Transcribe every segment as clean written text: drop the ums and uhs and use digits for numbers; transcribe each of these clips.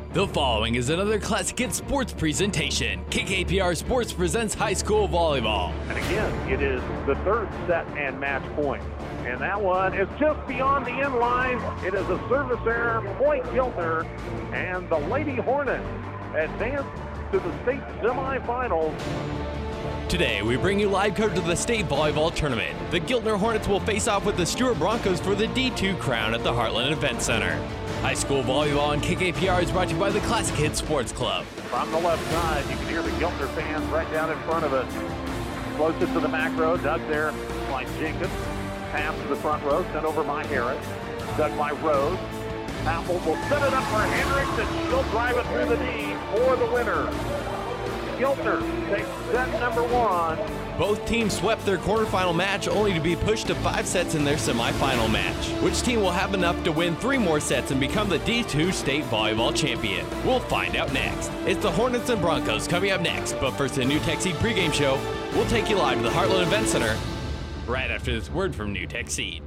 The following is another Classic Hits Sports presentation. KKPR Sports presents high school volleyball. And again, it is the third set and match point. And that one is just beyond the end line. It is a service error, point Giltner, and the Lady Hornets advance to the state semifinals. Today, we bring you live coverage of the state volleyball tournament. The Giltner Hornets will face off with the Stuart Broncos for the D2 crown at the Heartland Event Center. High school volleyball on KKPR is brought to you by the Classic Hits Sports Club. From the left side, you can hear the Giltner fans right down in front of us. Closest to the back row, dug there by Jenkins. Pass to the front row, sent over by Harris. Dug by Rose. Apple will set it up for Hendricks, and she'll drive it through the knee for the winner. Giltner takes set number one. Both teams swept their quarterfinal match only to be pushed to 5 sets in their semifinal match. Which team will have enough to win 3 more sets and become the D2 state volleyball champion? We'll find out next. It's the Hornets and Broncos coming up next, but first the New Tech Seed pregame show. We'll take you live to the Heartland Event Center right after this word from New Tech Seed.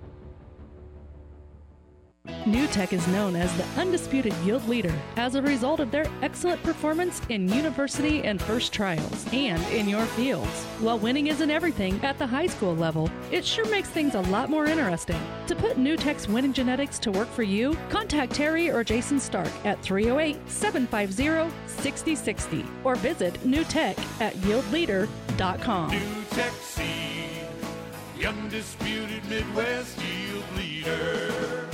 New Tech is known as the undisputed yield leader as a result of their excellent performance in university and first trials and in your fields. While winning isn't everything at the high school level, it sure makes things a lot more interesting. To put New Tech's winning genetics to work for you, contact Terry or Jason Stark at 308-750-6060 or visit New Tech at yieldleader.com. New Tech Seed, the undisputed Midwest yield leader.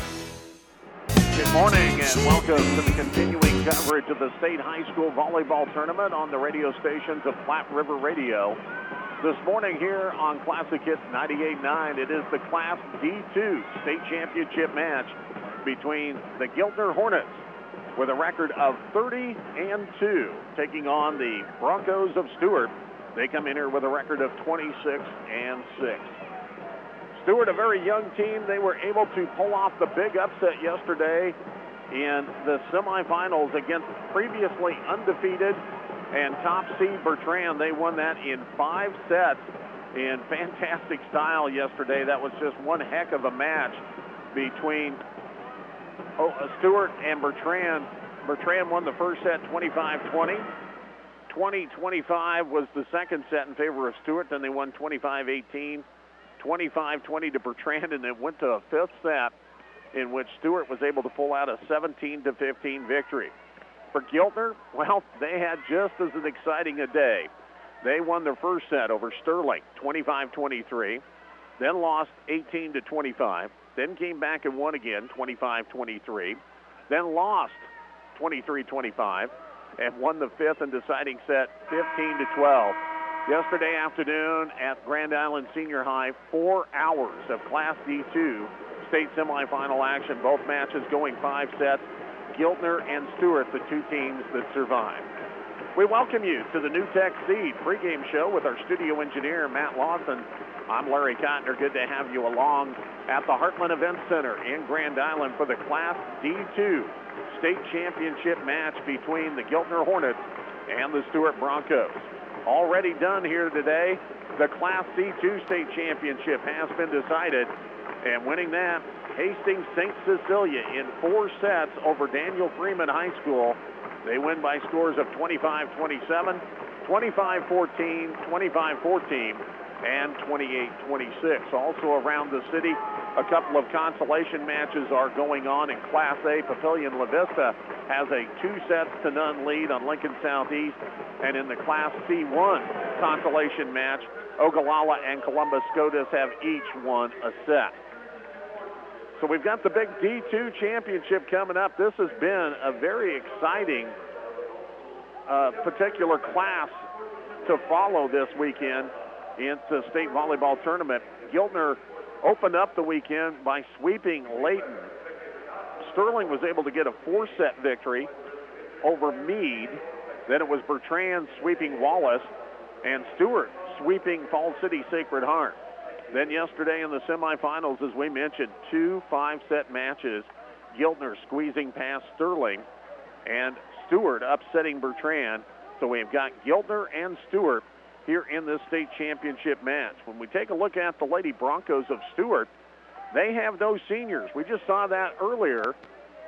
Good morning and welcome to the continuing coverage of the state high school volleyball tournament on the radio stations of Platte River Radio. This morning here on Classic Hits 98.9, it is the Class D2 state championship match between the Giltner Hornets with a record of 30-2, taking on the Broncos of Stuart. They come in here with a record of 26-6. Stuart, a very young team, they were able to pull off the big upset yesterday in the semifinals against previously undefeated and top seed Bertrand. They won that in 5 sets in fantastic style yesterday. That was just one heck of a match between Stuart and Bertrand. Bertrand won the first set 25-20. 20-25 was the second set in favor of Stuart. Then they won 25-18. 25-20 to Bertrand, and it went to a 5th set in which Stuart was able to pull out a 17-15 victory. For Giltner, well, they had just as an exciting a day. They won their first set over Sterling, 25-23, then lost 18-25, then came back and won again, 25-23, then lost 23-25, and won the 5th and deciding set, 15-12. Yesterday afternoon at Grand Island Senior High, 4 hours of Class D2 state semifinal action. Both matches going 5 sets. Giltner and Stuart, the 2 teams that survived. We welcome you to the New Tech Seed pregame show with our studio engineer, Matt Lawson. I'm Larry Cotner. Good to have you along at the Heartland Event Center in Grand Island for the Class D2 state championship match between the Giltner Hornets and the Stuart Broncos. Already done here today. The Class C2 state championship has been decided, and winning that, Hastings St. Cecilia in 4 sets over Daniel Freeman High School. They win by scores of 25-27, 25-14, 25-14, and 28-26. Also around the city, a couple of consolation matches are going on in Class A. Papillion La Vista has a 2-0 lead on Lincoln Southeast. And in the Class C1 consolation match, Ogallala and Columbus SCOTUS have each won a set. So we've got the big D2 championship coming up. This has been a very exciting particular class to follow this weekend in the state volleyball tournament. Giltner opened up the weekend by sweeping Layton. Sterling was able to get a 4-set victory over Meade. Then it was Bertrand sweeping Wallace and Stuart sweeping Falls City Sacred Heart. Then yesterday in the semifinals, as we mentioned, 2 5-set matches. Giltner squeezing past Sterling and Stuart upsetting Bertrand. So we've got Giltner and Stuart here in this state championship match. When we take a look at the Lady Broncos of Stuart, they have those seniors. We just saw that earlier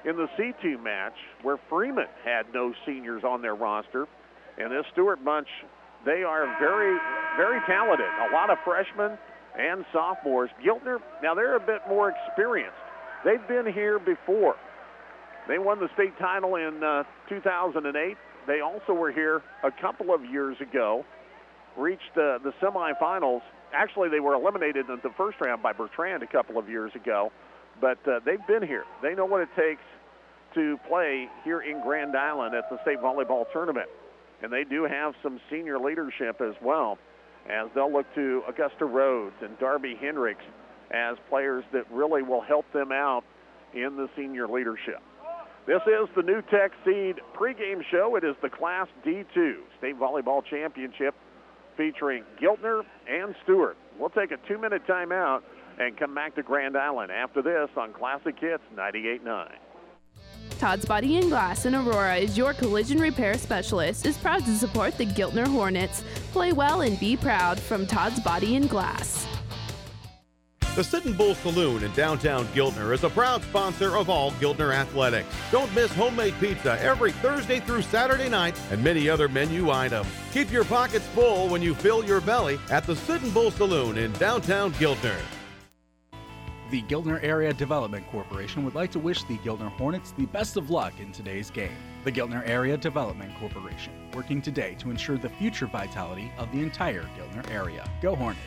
in the C2 match where Freeman had no seniors on their roster. And this Stewart bunch, they are very, very talented. A lot of freshmen and sophomores. Giltner, now they're a bit more experienced. They've been here before. They won the state title in 2008. They also were here a couple of years ago, reached the semifinals. Actually, they were eliminated in the first round by Bertrand a couple of years ago, but they've been here. They know what it takes to play here in Grand Island at the state volleyball tournament, and they do have some senior leadership as well, as they'll look to Augusta Rhodes and Darby Hendricks as players that really will help them out in the senior leadership. This is the New Tech Seed pregame show. It is the Class D2 State Volleyball Championship featuring Giltner and Stewart. We'll take a 2-minute timeout and come back to Grand Island after this on Classic Hits 98.9. Todd's Body and Glass in Aurora is your collision repair specialist, is proud to support the Giltner Hornets. Play well and be proud from Todd's Body and Glass. The Sittin' Bull Saloon in downtown Giltner is a proud sponsor of all Giltner athletics. Don't miss homemade pizza every Thursday through Saturday night and many other menu items. Keep your pockets full when you fill your belly at the Sittin' Bull Saloon in downtown Giltner. The Giltner Area Development Corporation would like to wish the Giltner Hornets the best of luck in today's game. The Giltner Area Development Corporation, working today to ensure the future vitality of the entire Giltner area. Go Hornets!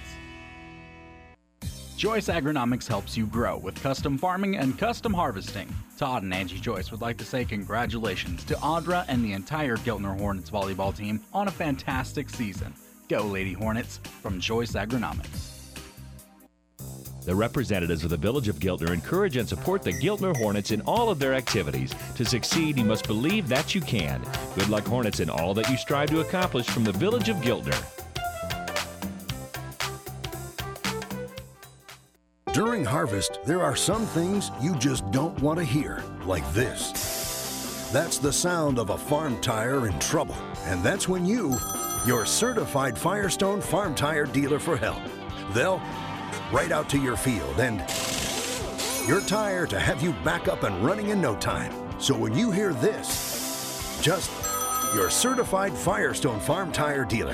Joyce Agronomics helps you grow with custom farming and custom harvesting. Todd and Angie Joyce would like to say congratulations to Audra and the entire Giltner Hornets volleyball team on a fantastic season. Go Lady Hornets from Joyce Agronomics. The representatives of the Village of Giltner encourage and support the Giltner Hornets in all of their activities. To succeed, you must believe that you can. Good luck, Hornets, in all that you strive to accomplish from the Village of Giltner. During harvest, there are some things you just don't want to hear, like this. That's the sound of a farm tire in trouble. And that's when your certified Firestone farm tire dealer for help. They'll right out to your field and your tire to have you back up and running in no time. So when you hear this, just your certified Firestone farm tire dealer.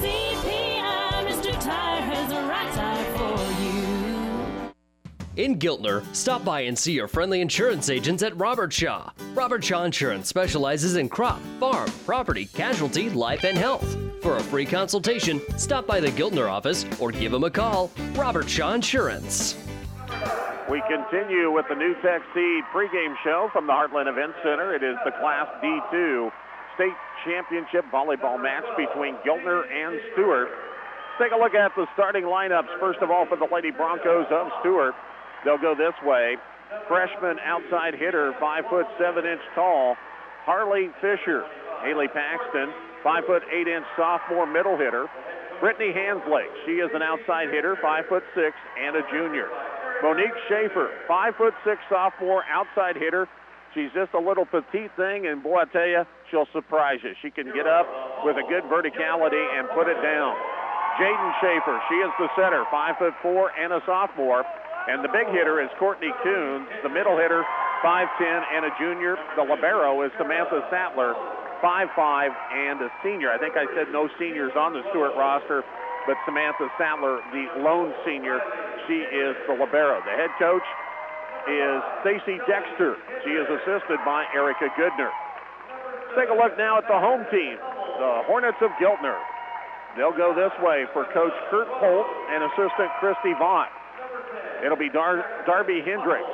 CPI, Mr. Tire has a right tire for you. In Giltner, stop by and see your friendly insurance agents at Robert Shaw. Robert Shaw Insurance specializes in crop, farm, property, casualty, life, and health. For a free consultation, stop by the Giltner office or give them a call. Robert Shaw Insurance. We continue with the New Tech Seed pregame show from the Heartland Event Center. It is the Class D2 State Championship volleyball match between Giltner and Stewart. Let's take a look at the starting lineups. First of all, for the Lady Broncos of Stewart, they'll go this way. Freshman outside hitter, 5'7" tall, Harley Fisher. Haley Paxton, 5'8" sophomore middle hitter. Brittany Hansley, she is an outside hitter, 5'6" and a junior. Monique Schaefer, 5'6" sophomore outside hitter. She's just a little petite thing, and boy, I tell you, she'll surprise you. She can get up with a good verticality and put it down. Jaden Schaefer, she is the center, 5'4" and a sophomore. And the big hitter is Courtney Coons, the middle hitter, 5'10" and a junior. The libero is Samantha Sattler, 5'5" and a senior. I think I said no seniors on the Stewart roster, but Samantha Sattler, the lone senior, she is the libero. The head coach is Stacy Dexter. She is assisted by Erica Goodner. Let's take a look now at the home team, the Hornets of Giltner. They'll go this way for Coach Kurt Holt and assistant Christy Vaught. It'll be Darby Hendricks,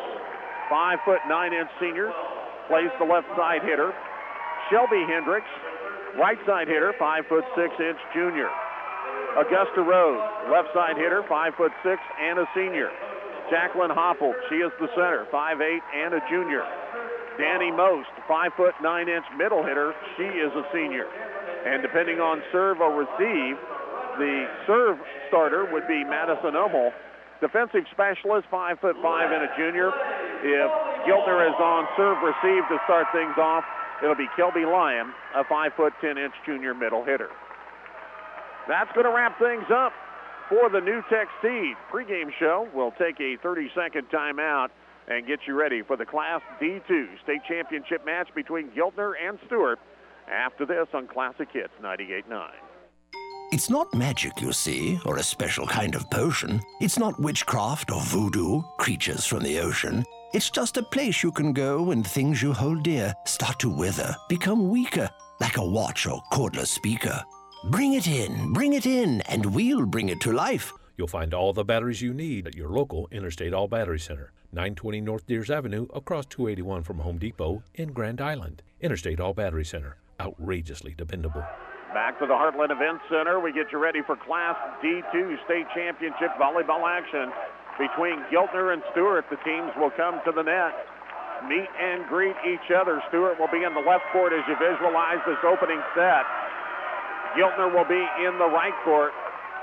5'9" senior, plays the left side hitter. Shelby Hendricks, right side hitter, 5'6" junior. Augusta Rose, left side hitter, 5'6" and a senior. Jacqueline Hopple, she is the center, 5'8" and a junior. Danny Most, 5'9" middle hitter, she is a senior. And depending on serve or receive, the serve starter would be Madison Ummel. Defensive specialist, 5'5" and a junior. If Giltner is on serve receive to start things off, it'll be Kelby Lyon, a 5'10" junior middle hitter. That's going to wrap things up for the New Tech Seed pregame show. We'll take a 30-second timeout and get you ready for the Class D2 state championship match between Giltner and Stewart after this on Classic Hits 98.9. It's not magic, you see, or a special kind of potion. It's not witchcraft or voodoo, creatures from the ocean. It's just a place you can go when things you hold dear start to wither, become weaker, like a watch or cordless speaker. Bring it in, and we'll bring it to life. You'll find all the batteries you need at your local Interstate All Battery Center, 920 North Deers Avenue, across 281 from Home Depot in Grand Island. Interstate All Battery Center, outrageously dependable. Back to the Heartland Event Center. We get you ready for Class D2 state championship volleyball action between Giltner and Stewart. The teams will come to the net, meet and greet each other. Stewart will be in the left court as you visualize this opening set. Giltner will be in the right court.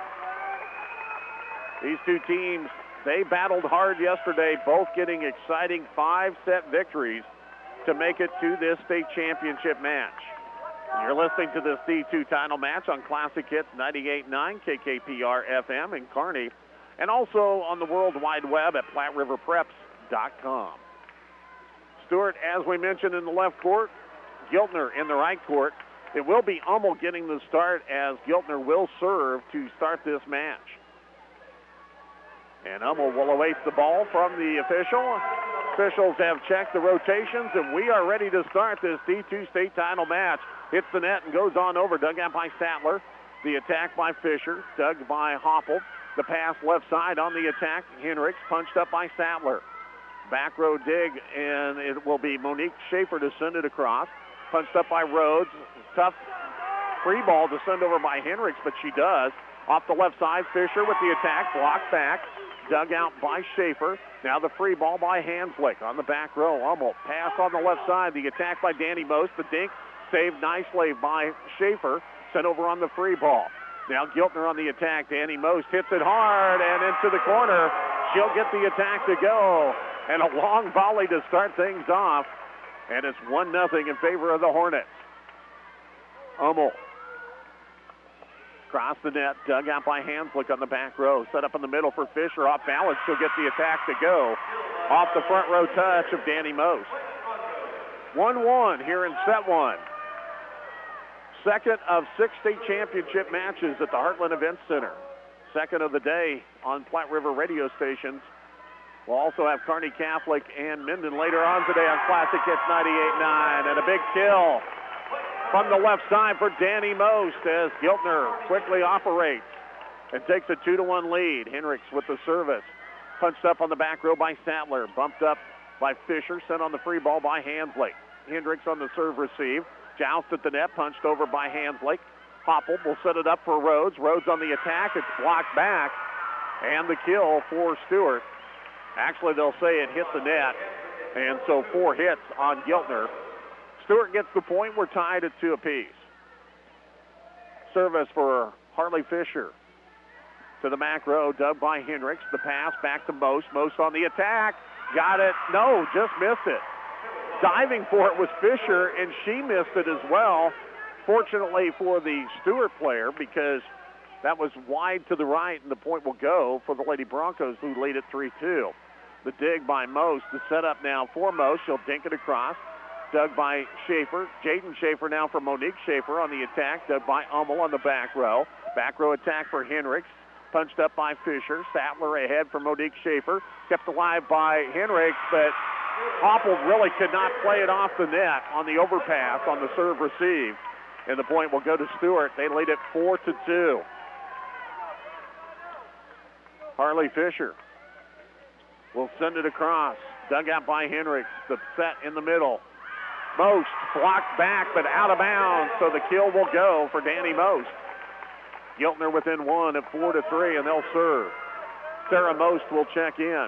These two teams, they battled hard yesterday, both getting exciting 5-set victories to make it to this state championship match. You're listening to this D2 title match on Classic Hits 98.9 KKPR FM in Kearney, and also on the World Wide Web at PlatteRiverPreps.com. Stewart, as we mentioned, in the left court, Giltner in the right court. It will be Hummel getting the start, as Giltner will serve to start this match. And Hummel will await the ball from the official. Officials have checked the rotations, and we are ready to start this D2 state title match. Hits the net and goes on over. Dug out by Sattler. The attack by Fisher. Dug by Hoppel. The pass left side on the attack. Henricks punched up by Sattler. Back row dig, and it will be Monique Schaefer to send it across. Punched up by Rhodes. Tough free ball to send over by Henricks, but she does. Off the left side, Fisher with the attack. Blocked back. Dug out by Schaefer. Now the free ball by Hanslick on the back row. Hummel pass on the left side. The attack by Danny Most. The dink saved nicely by Schaefer. Sent over on the free ball. Now Giltner on the attack. Danny Most hits it hard and into the corner. She'll get the attack to go. And a long volley to start things off. And it's 1-0 in favor of the Hornets. Hummel. Across the net, dug out by Hanslick on the back row. Set up in the middle for Fisher. Off balance, she'll get the attack to go. Off the front row touch of Danny Most. 1-1 here in set one. Second of 6 state championship matches at the Heartland Event Center. Second of the day on Platte River radio stations. We'll also have Kearney Catholic and Minden later on today on Classic Hits 98.9. And a big kill from the left side for Danny Most as Giltner quickly operates and takes a 2-1 lead. Henricks with the service. Punched up on the back row by Sattler. Bumped up by Fisher. Sent on the free ball by Hanslick. Hendricks on the serve receive. Joust at the net. Punched over by Hanslick. Hoppel will set it up for Rhodes. Rhodes on the attack. It's blocked back. And the kill for Stewart. Actually, they'll say it hit the net. And so 4 hits on Giltner. Stewart gets the point. We're tied at 2 apiece. Service for Harley Fisher. To the back row, dug by Henricks. The pass back to Most. Most on the attack. Got it. No, just missed it. Diving for it was Fisher, and she missed it as well. Fortunately for the Stewart player, because that was wide to the right, and the point will go for the Lady Broncos, who lead at 3-2. The dig by Most. The setup now for Most. She'll dink it across. Dug by Schaefer. Jaden Schaefer now for Monique Schaefer on the attack. Dug by Hummel on the back row. Back row attack for Henricks. Punched up by Fisher. Sattler ahead for Monique Schaefer. Kept alive by Henricks, but Hoppel really could not play it off the net on the overpass on the serve receive. And the point will go to Stewart. They lead it 4-2. Harley Fisher will send it across. Dug out by Henricks. The set in the middle. Most blocked back, but out of bounds, so the kill will go for Danny Most. Giltner within 1 at 4-3, and they'll serve. Sarah Most will check in.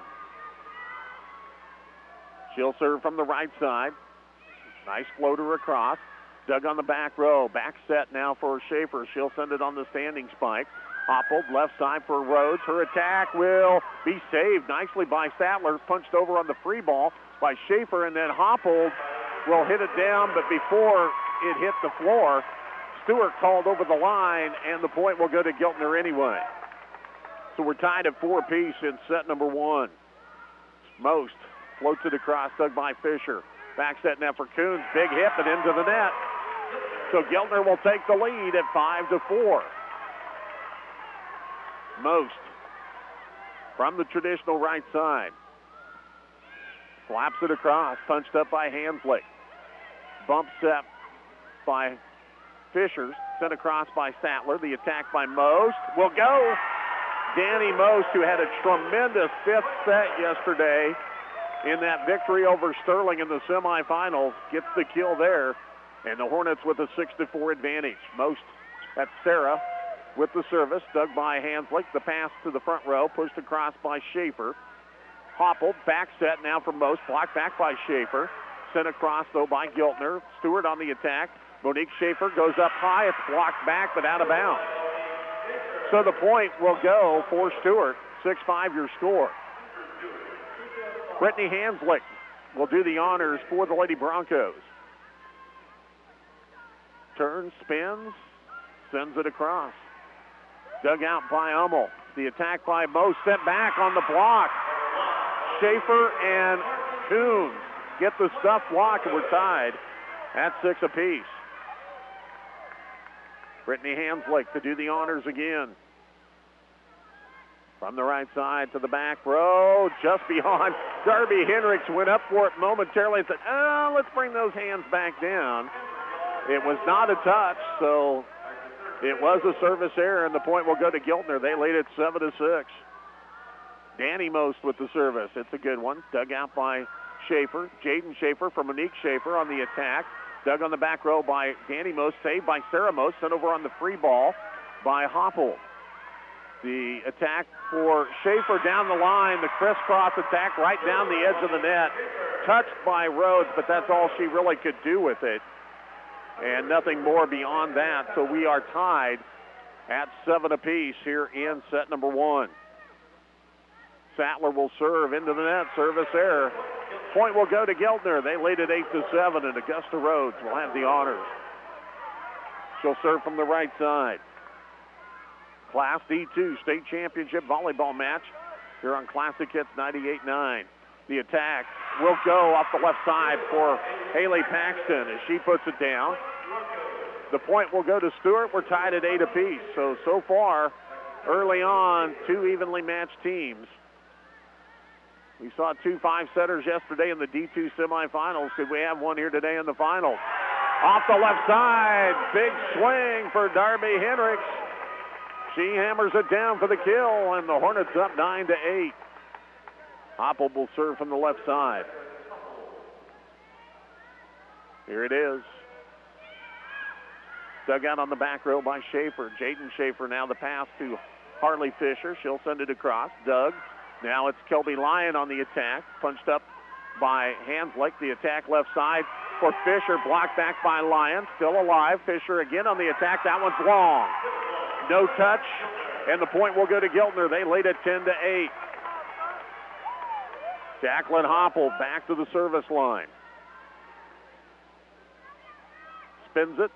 She'll serve from the right side. Nice floater across. Dug on the back row. Back set now for Schaefer. She'll send it on the standing spike. Hoppel left side for Rhodes. Her attack will be saved nicely by Sattler. Punched over on the free ball by Schaefer, and then Hoppel will hit it down, but before it hit the floor, Stewart called over the line, and the point will go to Giltner anyway. So we're tied at 4 apiece in set number 1. Most floats it across, dug by Fisher. Back set net for Coons. Big hit, but into the net. So Giltner will take the lead at 5-4. Most from the traditional right side. Slaps it across, punched up by Hanslick. Bump set by Fisher, sent across by Sattler. The attack by Most will go. Danny Most, who had a tremendous fifth set yesterday in that victory over Sterling in the semifinals, gets the kill there. And the Hornets with a 6-4 advantage. Most at Sarah with the service, dug by Hanslick. The pass to the front row, pushed across by Schaefer. Hoppled, back set now from Most, blocked back by Schaefer. Sent across, though, by Giltner. Stewart on the attack. Monique Schaefer goes up high. It's blocked back, but out of bounds. So the point will go for Stewart. 6-5 your score. Brittany Hanslick will do the honors for the Lady Broncos. Turns, spins, sends it across. Dug out by Hummel. The attack by Most, sent back on the block. Schaefer and Coons get the stuff block, and we're tied at 6 apiece. Brittany Hanslick to do the honors again. From the right side to the back row, just beyond. Darby Hendricks went up for it momentarily and said, let's bring those hands back down. It was not a touch, so it was a service error, and the point will go to Giltner. They lead it 7-6. Danny Most with the service. It's a good one. Dug out by Schaefer. Jaden Schaefer from Monique Schaefer on the attack. Dug on the back row by Danny Most. Saved by Sarah Most. Sent over on the free ball by Hopple. The attack for Schaefer down the line. The crisscross attack right down the edge of the net. Touched by Rhodes, but that's all she really could do with it. And nothing more beyond that. So we are tied at 7 apiece here in set number 1. Sattler will serve into the net. Service error. Point will go to Giltner. They lead it 8-7, and Augusta Rhodes will have the honors. She'll serve from the right side. Class D2 state championship volleyball match here on Classic Hits 98.9. The attack will go off the left side for Haley Paxton as she puts it down. The point will go to Stewart. We're tied at 8 apiece. So far, early on, 2 evenly matched teams. We saw 2 5-setters yesterday in the D2 semifinals. Could we have one here today in the finals? Off the left side, big swing for Darby Hendricks. She hammers it down for the kill, and the Hornets up 9-8. Hopple will serve from the left side. Here it is. Dug out on the back row by Schaefer. Jaden Schaefer now the pass to Harley Fisher. She'll send it across. Dug. Now it's Kelby Lyon on the attack. Punched up by Hanslick. The attack left side for Fisher. Blocked back by Lyon. Still alive. Fisher again on the attack. That one's long. No touch. And the point will go to Giltner. They lead it 10-8. Jacqueline Hopple back to the service line. Spins it.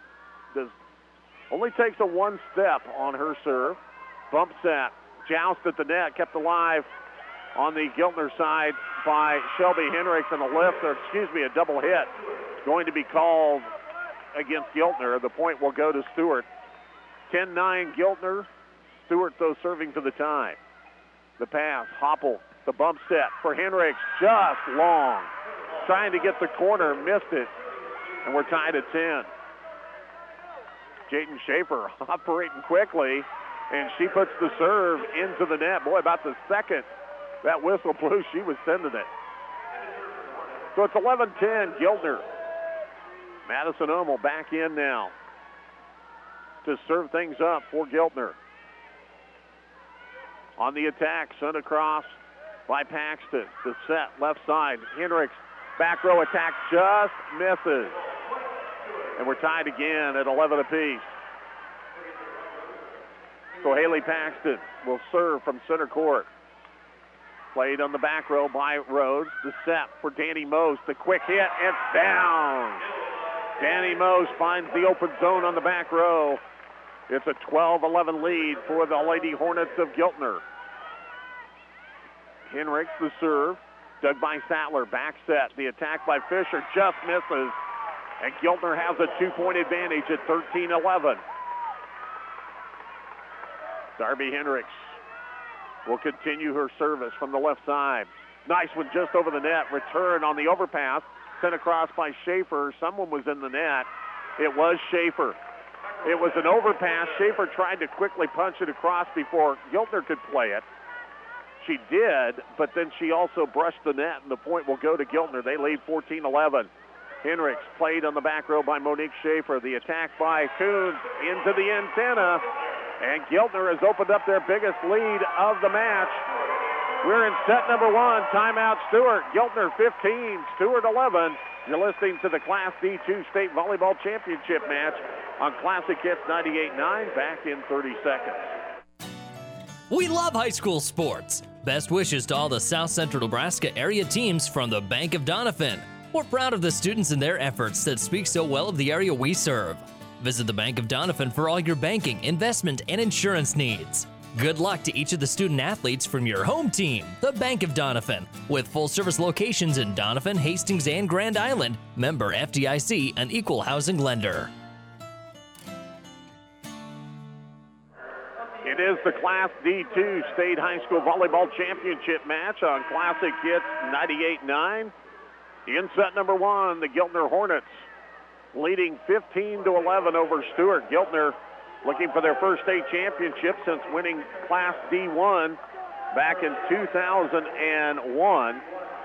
Only takes a 1 step on her serve. Bump set. Joust at the net. Kept alive on the Giltner side by Shelby Hendricks, and a double hit. Going to be called against Giltner. The point will go to Stewart. 10-9 Giltner. Stewart, though, serving for the tie. The pass. Hopple. The bump set for Hendricks. Just long. Trying to get the corner. Missed it. And we're tied at 10. Jaden Schaefer operating quickly, and she puts the serve into the net. Boy, about the second that whistle blew, she was sending it. So it's 11-10 Giltner. Madison Hummel back in now to serve things up for Giltner. On the attack, sent across by Paxton. The set, left side. Hendricks, back row attack, just misses. And we're tied again at 11 apiece. So Haley Paxton will serve from center court. Played on the back row by Rhodes. The set for Danny Most. The quick hit. It's down. Danny Most finds the open zone on the back row. It's a 12-11 lead for the Lady Hornets of Giltner. Hendricks the serve. Dug by Sattler. Back set. The attack by Fisher just misses. And Giltner has a 2-point advantage at 13-11. Darby Hendricks will continue her service from the left side. Nice one just over the net. Return on the overpass. Sent across by Schaefer. Someone was in the net. It was Schaefer. It was an overpass. Schaefer tried to quickly punch it across before Giltner could play it. She did, but then she also brushed the net, and the point will go to Giltner. They lead 14-11. Hendricks played on the back row by Monique Schaefer. The attack by Coons into the antenna, and Giltner has opened up their biggest lead of the match. We're in set number 1. Timeout Stewart. Giltner 15, Stewart 11. You're listening to the Class D2 State Volleyball Championship match on Classic Hits 98.9. Back in 30 seconds. We love high school sports. Best wishes to all the South Central Nebraska area teams from the Bank of Doniphan. We're proud of the students and their efforts that speak so well of the area we serve. Visit the Bank of Doniphan for all your banking, investment, and insurance needs. Good luck to each of the student athletes from your home team, the Bank of Doniphan, with full-service locations in Doniphan, Hastings, and Grand Island. Member FDIC, an equal housing lender. It is the Class D2 State High School Volleyball Championship match on Classic Hits 98.9. In set number 1, the Giltner Hornets leading 15-11 over Stewart. Giltner looking for their first state championship since winning Class D1 back in 2001.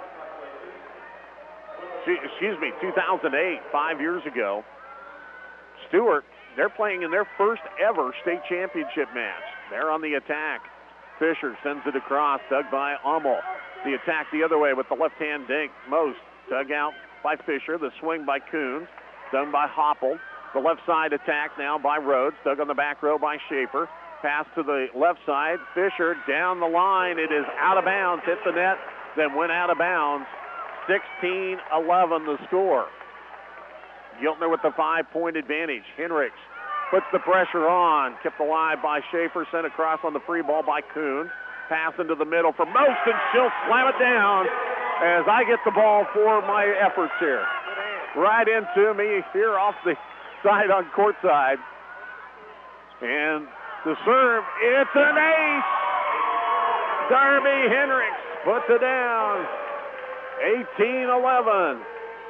2008, 5 years ago. Stewart, they're playing in their first ever state championship match. They're on the attack. Fisher sends it across, dug by Hummel. The attack the other way with the left-hand dink. Most dug out by Fisher. The swing by Coons, done by Hopple. The left side attack now by Rhodes, dug on the back row by Schaefer. Pass to the left side. Fisher down the line. It is out of bounds. Hit the net, then went out of bounds. 16-11 the score. Giltner with the 5-point advantage. Hendricks puts the pressure on. Kept alive by Schaefer. Sent across on the free ball by Coons. Pass into the middle for Most, and she'll slam it down as I get the ball for my efforts here. Right into me here off the side on court side. And the serve, it's an ace. Darby Hendricks puts it down. 18-11.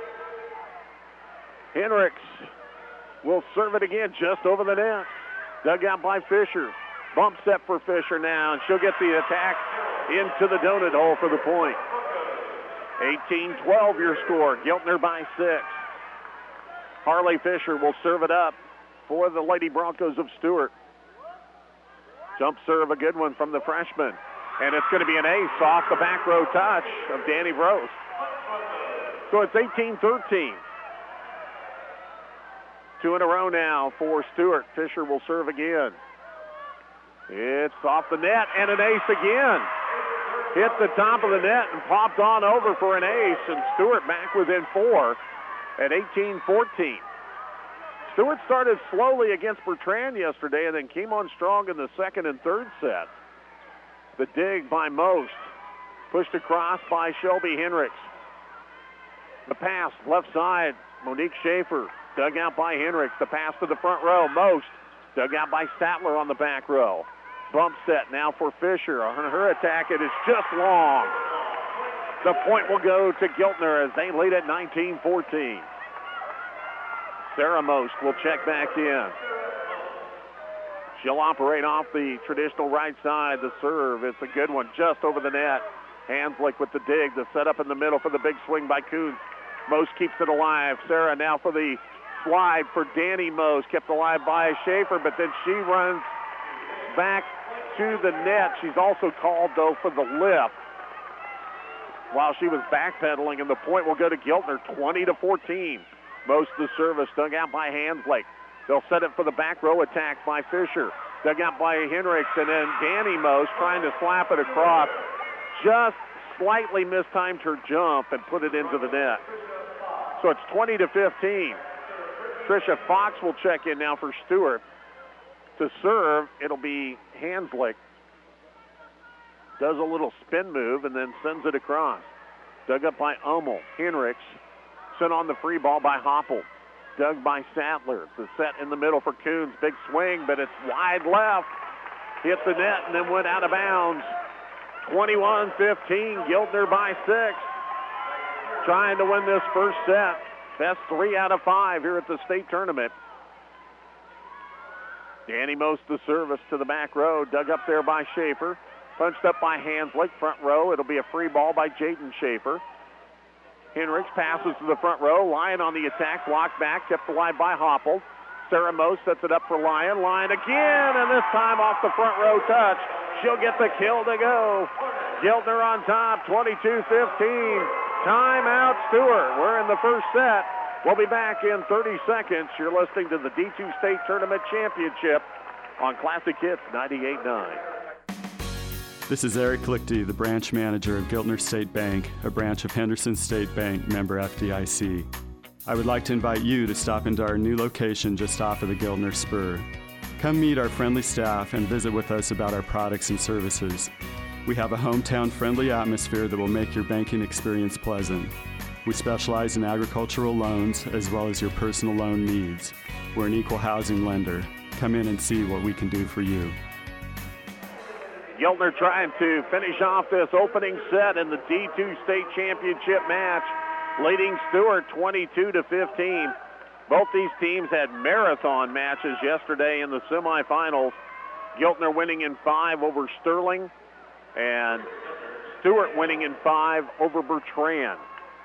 Hendricks will serve it again just over the net. Dug out by Fisher. Bump set for Fisher now, and she'll get the attack into the donut hole for the point. 18-12 your score. Giltner by 6. Harley Fisher will serve it up for the Lady Broncos of Stewart. Jump serve, a good one from the freshman. And it's going to be an ace off the back row touch of Danny Rose. So it's 18-13. 2 in a row now for Stewart. Fisher will serve again. It's off the net and an ace again. Hit the top of the net and popped on over for an ace, and Stewart back within 4 at 18-14. Stewart started slowly against Bertrand yesterday and then came on strong in the second and third sets. The dig by Most. Pushed across by Shelby Hendricks. The pass, left side, Monique Schaefer. Dug out by Hendricks. The pass to the front row, Most. Dug out by Sattler on the back row. Bump set now for Fisher. On her attack, it is just long. The point will go to Giltner as they lead at 19-14. Sarah Most will check back in. She'll operate off the traditional right side. The serve, it's a good one just over the net. Hanslick with the dig. The setup in the middle for the big swing by Coons. Most keeps it alive. Sarah now for the slide for Danny Most. Kept alive by Schaefer, but then she runs back to the net. She's also called, though, for the lift while she was backpedaling, and the point will go to Giltner, 20-14. Most of the service dug out by Hanslick. They'll set it for the back row attack by Fisher. Dug out by Hendricks, and then Danny Most trying to slap it across. Just slightly mistimed her jump and put it into the net. So it's 20-15. Tricia Fox will check in now for Stewart. To serve, it'll be Hanslick. Does a little spin move and then sends it across. Dug up by Ummel. Henricks sent on the free ball by Hopple. Dug by Sattler. The set in the middle for Coons. Big swing, but it's wide left. Hit the net and then went out of bounds. 21-15, Giltner by 6. Trying to win this first set. Best 3 out of 5 here at the state tournament. Danny Most the service to the back row. Dug up there by Schaefer. Punched up by Hanslick, front row. It'll be a free ball by Jayden Schaefer. Henricks passes to the front row. Lyon on the attack, blocked back, kept alive by Hopple. Sarah Most sets it up for Lyon. Lyon again, and this time off the front row touch. She'll get the kill to go. Giltner on top, 22-15. Timeout, Stewart. We're in the first set. We'll be back in 30 seconds. You're listening to the D2 State Tournament Championship on Classic Hits 98.9. This is Eric Lichty, the branch manager of Giltner State Bank, a branch of Henderson State Bank, member FDIC. I would like to invite you to stop into our new location just off of the Giltner Spur. Come meet our friendly staff and visit with us about our products and services. We have a hometown-friendly atmosphere that will make your banking experience pleasant. We specialize in agricultural loans as well as your personal loan needs. We're an equal housing lender. Come in and see what we can do for you. Giltner trying to finish off this opening set in the D2 State Championship match, leading Stewart 22-15. Both these teams had marathon matches yesterday in the semifinals. Giltner winning in 5 over Sterling, and Stewart winning in 5 over Bertrand.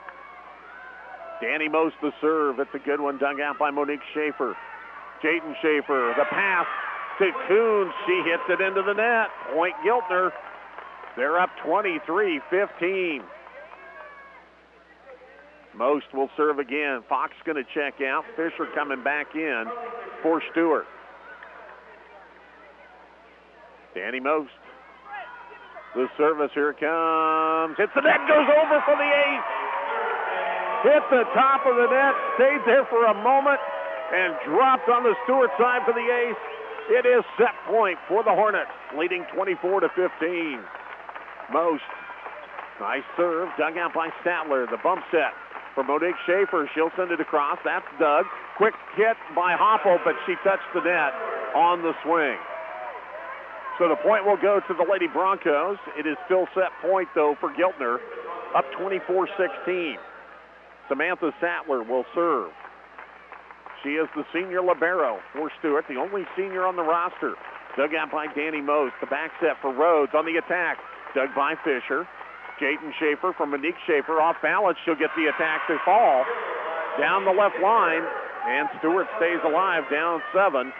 Danny Most the serve. It's a good one, dug out by Monique Schaefer. Jayden Schaefer, the pass to Coons. She hits it into the net. Point Giltner. They're up 23-15. Most will serve again. Fox going to check out. Fisher coming back in for Stewart. Danny Most. The service, here it comes. Hits the net, goes over for the ace. Hit the top of the net, stayed there for a moment, and dropped on the Stewart side for the ace. It is set point for the Hornets, leading 24-15. Most. Nice serve, dug out by Statler. The bump set for Monique Schaefer. She'll send it across. That's Doug. Quick hit by Hopple, but she touched the net on the swing. So the point will go to the Lady Broncos. It is still set point, though, for Giltner, up 24-16. Samantha Sattler will serve. She is the senior libero for Stewart, the only senior on the roster. Dug out by Danny Most. The back set for Rhodes on the attack. Dug by Fisher. Jayden Schaefer from Monique Schaefer. Off balance, she'll get the attack to fall. Down the left line, and Stewart stays alive, down 7.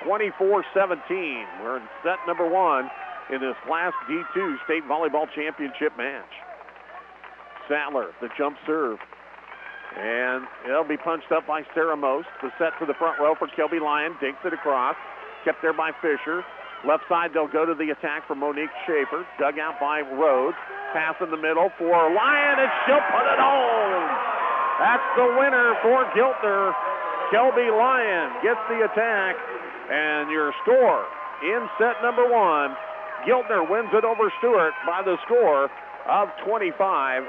24-17. We're in set number 1 in this Class D2 State Volleyball Championship match. Sattler, the jump serve. And it'll be punched up by Sarah Most. The set to the front row for Kelby Lyon. Dinks it across. Kept there by Fisher. Left side, they'll go to the attack for Monique Schaefer. Dug out by Rhodes. Pass in the middle for Lyon, and she'll put it home. That's the winner for Giltner. Kelby Lyon gets the attack. And your score in set number 1, Giltner wins it over Stewart by the score of 25-17.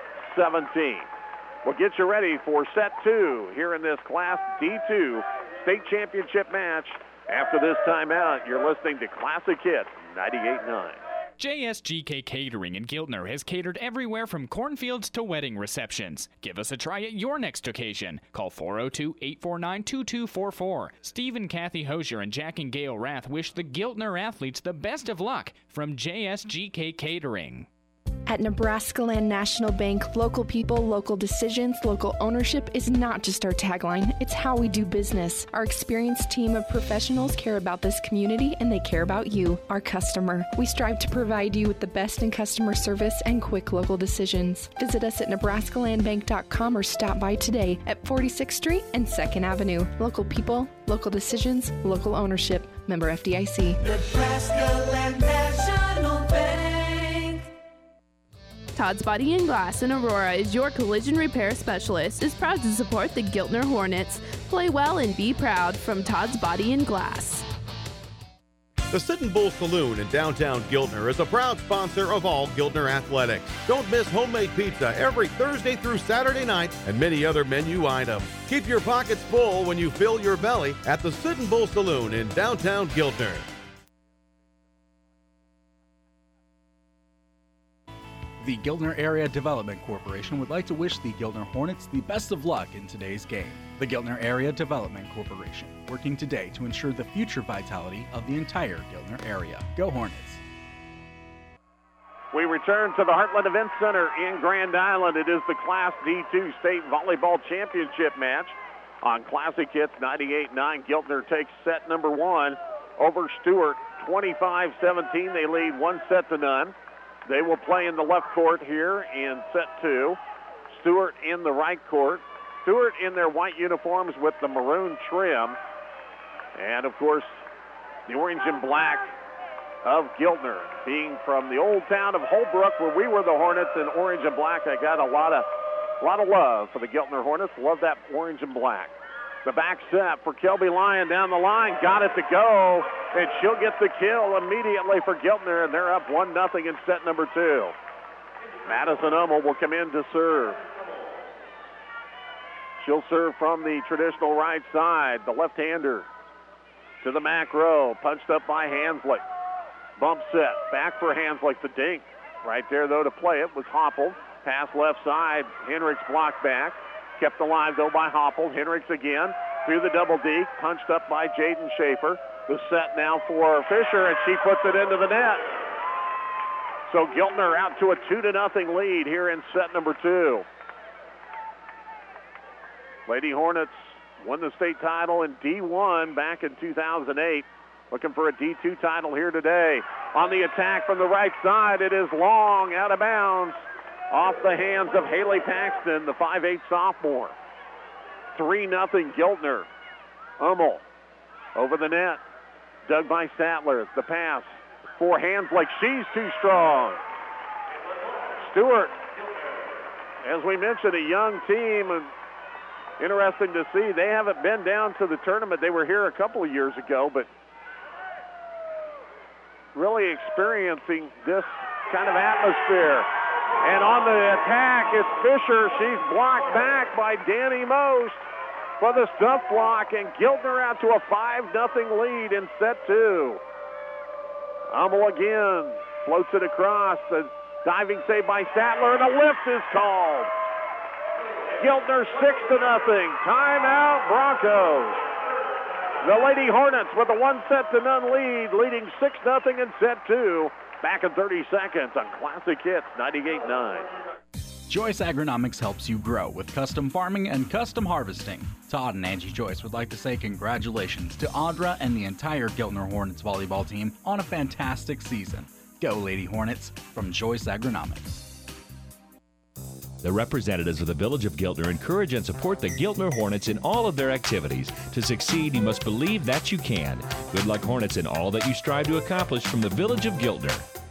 We'll get you ready for set 2 here in this Class D2 State Championship match. After this timeout, you're listening to Classic Hits 98.9. JSGK Catering in Giltner has catered everywhere from cornfields to wedding receptions. Give us a try at your next occasion. Call 402-849-2244. Steve and Kathy Hosier and Jack and Gail Rath wish the Giltner athletes the best of luck from JSGK Catering. At Nebraska Land National Bank, local people, local decisions, local ownership is not just our tagline, it's how we do business. Our experienced team of professionals care about this community and they care about you, our customer. We strive to provide you with the best in customer service and quick local decisions. Visit us at nebraskalandbank.com or stop by today at 46th Street and 2nd Avenue. Local people, local decisions, local ownership. Member FDIC. Nebraska Land National Bank. Todd's Body and Glass in Aurora is your collision repair specialist. Is proud to support the Giltner Hornets. Play well and be proud from Todd's Body and Glass. The Sitting Bull Saloon in downtown Giltner is a proud sponsor of all Giltner athletics. Don't miss homemade pizza every Thursday through Saturday night and many other menu items. Keep your pockets full when you fill your belly at the Sitting Bull Saloon in downtown Giltner. The Giltner Area Development Corporation would like to wish the Giltner Hornets the best of luck in today's game. The Giltner Area Development Corporation, working today to ensure the future vitality of the entire Giltner area. Go Hornets! We return to the Heartland Event Center in Grand Island. It is the Class D2 State Volleyball Championship match on Classic Hits 98.9. Giltner takes set number one over Stewart, 25-17. They lead 1-0. They will play in the left court here in set two. Stewart in the right court. Stewart in their white uniforms with the maroon trim. And, of course, the orange and black of Giltner. Being from the old town of Holbrook, where we were the Hornets in orange and black, I got a lot of love for the Giltner Hornets. Love that orange and black. The back set for Kelby Lyon down the line. Got it to go, and she'll get the kill immediately for Giltner, and they're up 1-0 in set number two. Madison Hummel will come in to serve. She'll serve from the traditional right side. The left-hander to the back row. Punched up by Hanslick. Bump set. Back for Hanslick. The dink. Right there, though, to play it was Hopple. Pass left side. Henricks blocked back. Kept alive, though, by Hopple. Henricks again through the double deke. Punched up by Jaden Schaefer. The set now for Fisher, and she puts it into the net. So Giltner out to a 2-0 lead here in set number two. Lady Hornets won the state title in D1 back in 2008. Looking for a D2 title here today. On the attack from the right side, it is long, out of bounds. Off the hands of Haley Paxton, the 5'8 sophomore. 3-0 Giltner. Hummel over the net. Dug by Sattler. The pass. 4 hands like she's too strong. Stewart, as we mentioned, a young team, and interesting to see. They haven't been down to the tournament. They were here a couple of years ago, but really experiencing this kind of atmosphere. And on the attack, it's Fisher. She's blocked back by Danny Most for the stuff block, and Giltner out to a 5-0 lead in set two. Hummel again floats it across. A diving save by Sattler, and a lift is called. Giltner 6-0. Timeout, Broncos. The Lady Hornets with a 1-0 lead, leading 6-0 in set two. Back in 30 seconds on Classic Hits 98.9. Joyce Agronomics helps you grow with custom farming and custom harvesting. Todd and Angie Joyce would like to say congratulations to Audra and the entire Giltner Hornets volleyball team on a fantastic season. Go Lady Hornets from Joyce Agronomics. The representatives of the Village of Giltner encourage and support the Giltner Hornets in all of their activities. To succeed, you must believe that you can. Good luck, Hornets, in all that you strive to accomplish from the Village of Giltner.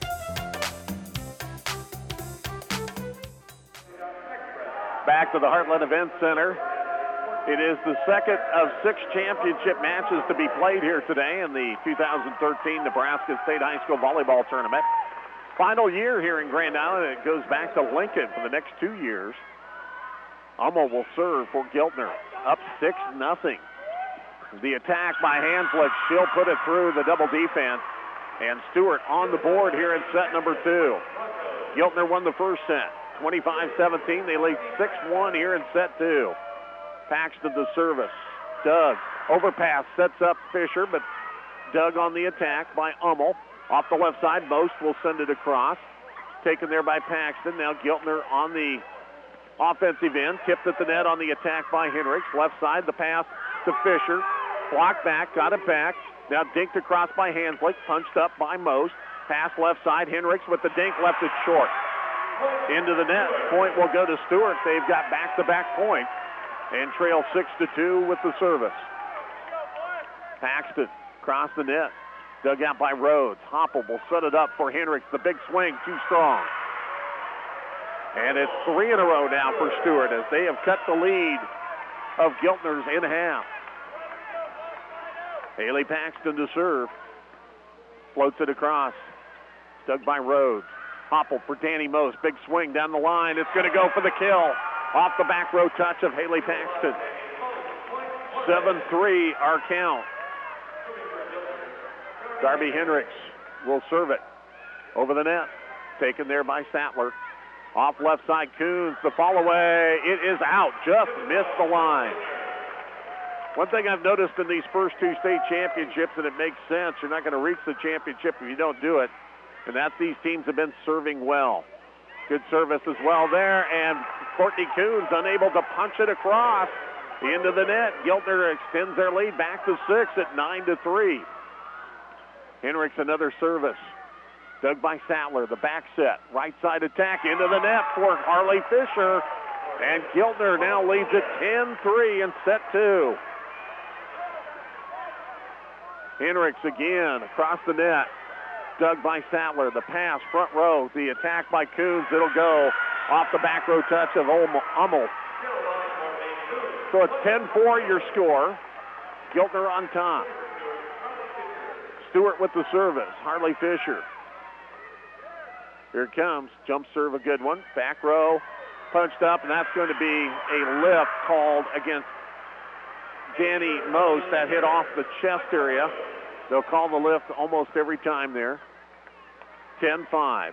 Back to the Heartland Event Center. It is the second of 6 championship matches to be played here today in the 2013 Nebraska State High School Volleyball Tournament. Final year here in Grand Island. It goes back to Lincoln for the next 2 years. Hummel will serve for Giltner. Up 6-0. The attack by Hanslick. She'll put it through the double defense. And Stewart on the board here in set number two. Giltner won the first set. 25-17. They lead 6-1 here in set two. Paxton the service. Doug. Overpass. Sets up Fisher, but Doug on the attack by Hummel. Off the left side, Most will send it across. Taken there by Paxton. Now Giltner on the offensive end. Tipped at the net on the attack by Henricks. Left side, the pass to Fisher. Blocked back, got it back. Now dinked across by Hanslick. Punched up by Most. Pass left side, Henricks with the dink, left it short. Into the net. Point will go to Stewart. They've got back-to-back points and trail 6-2 with the service. Paxton across the net. Dug out by Rhodes. Hopple will set it up for Henricks. The big swing, too strong. And it's 3 in a row now for Stewart as they have cut the lead of Giltner's in half. Haley Paxton to serve. Floats it across. Dug by Rhodes. Hoppled for Danny Most. Big swing down the line. It's going to go for the kill. Off the back row touch of Haley Paxton. 7-3 our count. Darby Hendricks will serve it over the net. Taken there by Sattler. Off left side, Coons. The fall away. It is out. Just missed the line. One thing I've noticed in these first two state championships, and it makes sense, you're not going to reach the championship if you don't do it, and that's these teams have been serving well. Good service as well there, and Courtney Coons unable to punch it across into the net. Giltner extends their lead back to 6 at 9-3. Hendricks another service. Dug by Sattler, the back set, right side attack into the net for Harley Fisher, and Giltner now leads it 10-3 in set 2. Hendricks again across the net. Dug by Sattler. The pass, front row. The attack by Coons. It'll go off the back row touch of Hummel. So it's 10-4 your score. Giltner on top. Stewart with the service. Harley Fisher. Here it comes. Jump serve, a good one. Back row. Punched up, and that's going to be a lift called against Danny Most. That hit off the chest area. They'll call the lift almost every time there. 10-5.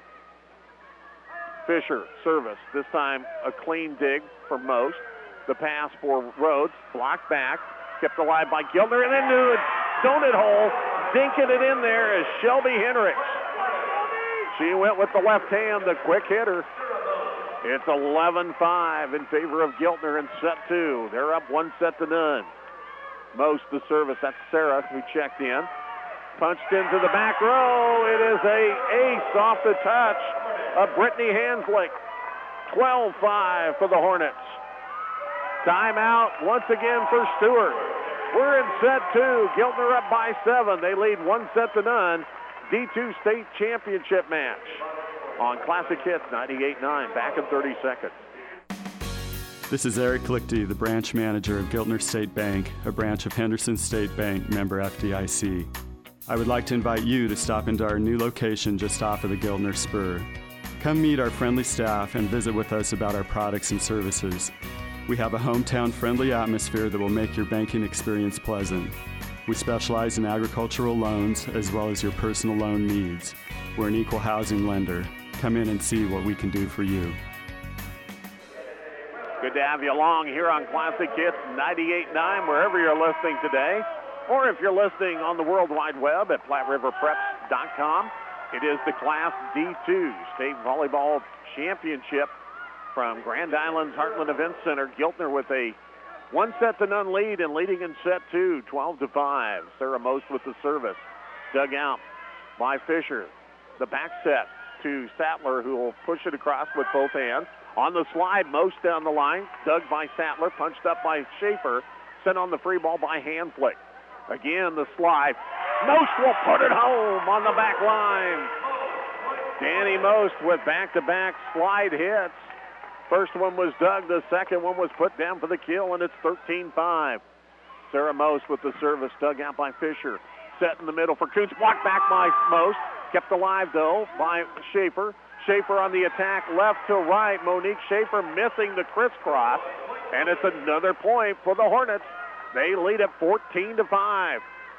Fisher, service. This time a clean dig for Most. The pass for Rhodes. Blocked back. Kept alive by Giltner. And then to the donut hole. Dinking it in there is Shelby Hendricks. She went with the left hand, the quick hitter. It's 11-5 in favor of Giltner in set 2. They're up 1-0. Most the service. That's Sarah who checked in. Punched into the back row. It is a ace off the touch of Brittany Hanslick. 12-5 for the Hornets. Timeout once again for Stewart. We're in set 2. Giltner up by 7. They lead 1-0. D2 state championship match on Classic Hits 98.9. Back in 30 seconds. This is Eric Lichty, the branch manager of Giltner State Bank, a branch of Henderson State Bank, member FDIC. I would like to invite you to stop into our new location just off of the Giltner Spur. Come meet our friendly staff and visit with us about our products and services. We have a hometown-friendly atmosphere that will make your banking experience pleasant. We specialize in agricultural loans as well as your personal loan needs. We're an equal housing lender. Come in and see what we can do for you. Good to have you along here on Classic Hits 98.9, wherever you're listening today. Or if you're listening on the World Wide Web at PlatteRiverPreps.com. It is the Class D2 State Volleyball Championship from Grand Island's Heartland Event Center. Giltner with a 1-0 lead and leading in set 2, 12-5. Sarah Most with the service. Dug out by Fisher. The back set to Sattler, who will push it across with both hands. On the slide, Most down the line. Dug by Sattler, punched up by Schaefer. Sent on the free ball by Hanslick. Again, the slide. Most will put it home on the back line. Danny Most with back-to-back slide hits. First one was dug. The second one was put down for the kill, and it's 13-5. Sarah Most with the service. Dug out by Fisher. Set in the middle for Coons. Blocked back by Most. Kept alive, though, by Schaefer. Schaefer on the attack, left to right. Monique Schaefer missing the crisscross, and it's another point for the Hornets. They lead at 14-5.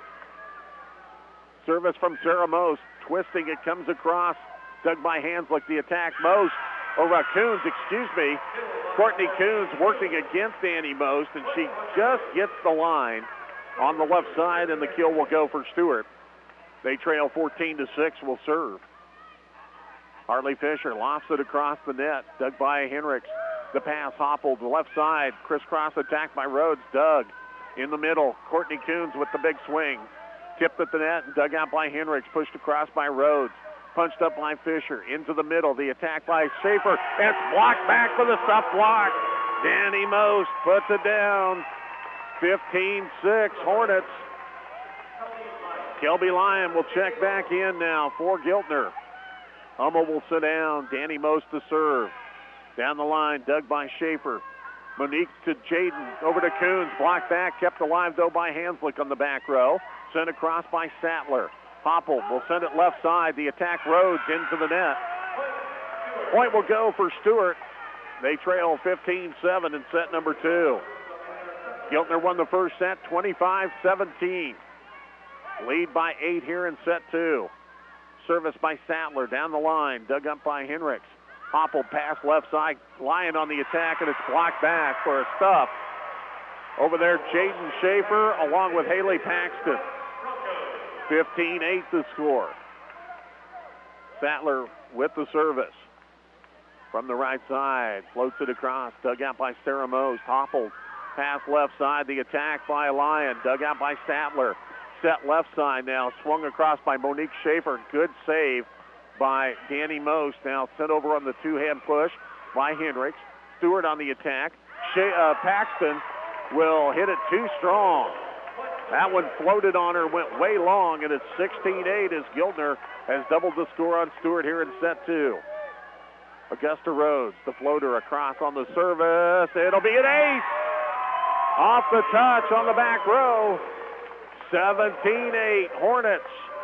Service from Sarah Most. Twisting, it comes across. Dug by Hanslick, the attack. Most, or Coons, excuse me. Courtney Coons working against Danny Most, and she just gets the line on the left side, and the kill will go for Stewart. They trail 14-6, will serve. Harley Fisher lofts it across the net. Dug by Hendricks. The pass hoppled to the left side. Crisscross attack by Rhodes. Dug in the middle. Courtney Coons with the big swing. Tipped at the net and dug out by Hendricks. Pushed across by Rhodes. Punched up by Fisher. Into the middle. The attack by Schaefer. It's blocked back with a stuff block. Danny Most puts it down. 15-6 Hornets. Kelby Lyon will check back in now for Giltner. Hummel will sit down. Danny Most to serve. Down the line, dug by Schaefer. Monique to Jaden. Over to Coons. Blocked back. Kept alive, though, by Hanslick on the back row. Sent across by Sattler. Hopple will send it left side. The attack Rhodes into the net. Point will go for Stewart. They trail 15-7 in set number 2. Giltner won the first set 25-17. Lead by 8 here in set 2. Service by Sattler down the line. Dug up by Henricks. Hopple pass left side. Lyon on the attack, and it's blocked back for a stuff. Over there, Jaden Schaefer along with Haley Paxton. 15-8 the score. Sattler with the service. From the right side, floats it across. Dug out by Sarah Most. Hopple pass left side. The attack by Lyon. Dug out by Sattler. Set left side now. Swung across by Monique Schaefer. Good save by Danny Most. Now sent over on the two-hand push by Hendricks. Stewart on the attack. Paxton will hit it too strong. That one floated on her, went way long, and it's 16-8 as Giltner has doubled the score on Stewart here in set 2. Augusta Rhodes, the floater across on the service. It'll be an ace! Off the touch on the back row. 17-8 Hornets.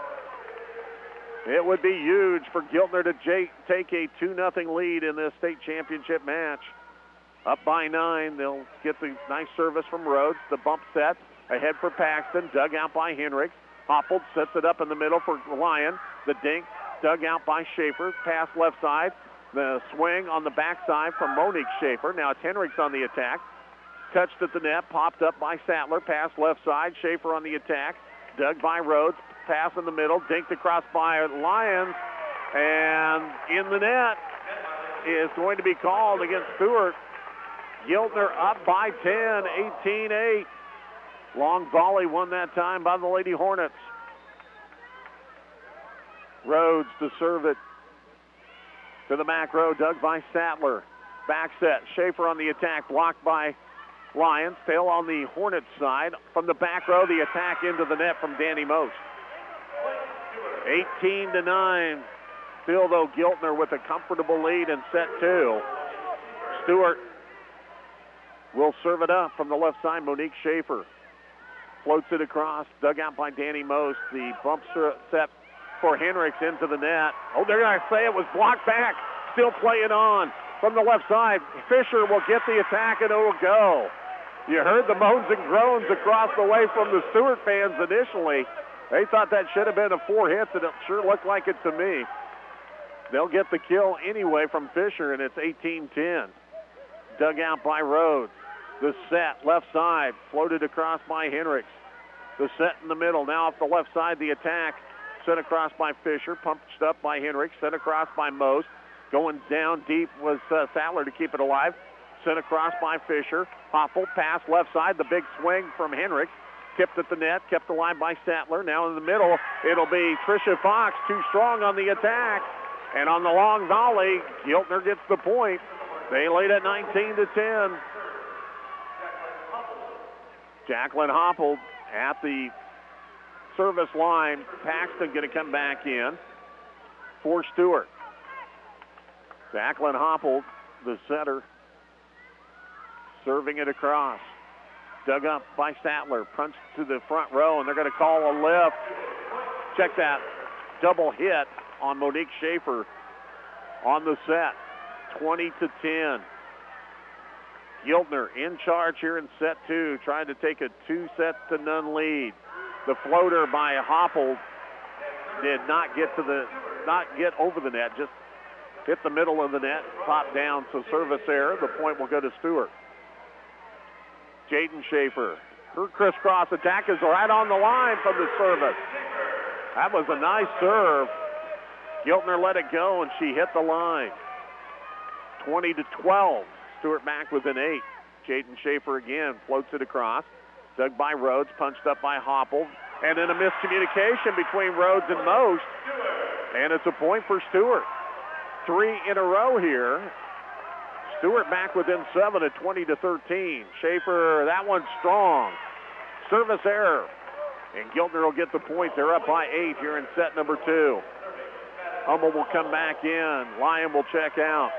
It would be huge for Giltner to take a 2-0 lead in this state championship match. Up by 9, they'll get the nice service from Rhodes. The bump set ahead for Paxton, dug out by Henricks. Hoppled sets it up in the middle for Lyon. The dink dug out by Schaefer. Pass left side. The swing on the backside from Monique Schaefer. Now it's Henricks on the attack. Touched at the net, popped up by Sattler. Pass left side. Schaefer on the attack. Dug by Rhodes. Pass in the middle. Dinked across by Lyons. And in the net is going to be called against Stewart. Giltner up by 10, 18-8. Long volley won that time by the Lady Hornets. Rhodes to serve it to the back row, dug by Sattler. Back set, Schaefer on the attack, blocked by Lyons. Tail on the Hornets side. From the back row, the attack into the net from Danny Most. 18-9. Still, though, Giltner with a comfortable lead in set 2. Stewart will serve it up from the left side. Monique Schaefer floats it across, dug out by Danny Most. The bump set for Henricks into the net. Oh, they're going to say it was blocked back. Still playing on from the left side. Fisher will get the attack and it will go. You heard the moans and groans across the way from the Stewart fans initially. They thought that should have been a 4 hits, and it sure looked like it to me. They'll get the kill anyway from Fisher, and it's 18-10. Dug out by Rhodes. The set, left side, floated across by Henricks. The set in the middle, now off the left side, the attack. Sent across by Fisher, punched up by Henricks, sent across by Most. Going down deep was Sattler to keep it alive. Sent across by Fisher. Hopple, pass left side, the big swing from Henricks. Tipped at the net, kept alive by Sattler. Now in the middle, it'll be Tricia Fox, too strong on the attack. And on the long volley, Giltner gets the point. They lead at 19-10. Jacqueline Hopple at the service line. Paxton going to come back in for Stewart. Jacqueline Hopple, the center, serving it across. Dug up by Sattler, punched to the front row, and they're going to call a lift. Check that double hit on Monique Schaefer on the set. 20-10. Giltner in charge here in set 2, trying to take a 2-0 lead. The floater by Hopple did not get over the net, just hit the middle of the net, popped down, so service error. The point will go to Stewart. Jaden Schaefer, her crisscross attack is right on the line from the service. That was a nice serve. Giltner let it go, and she hit the line. 20-12. Stewart back within 8. Jaden Schaefer again floats it across. Dug by Rhodes, punched up by Hopple. And then a miscommunication between Rhodes and Most. And it's a point for Stewart. 3 in a row here. Stewart back within 7 at 20-13. Schaefer, that one's strong. Service error. And Giltner will get the point. They're up by 8 here in set number 2. Hummel will come back in. Lyon will check out.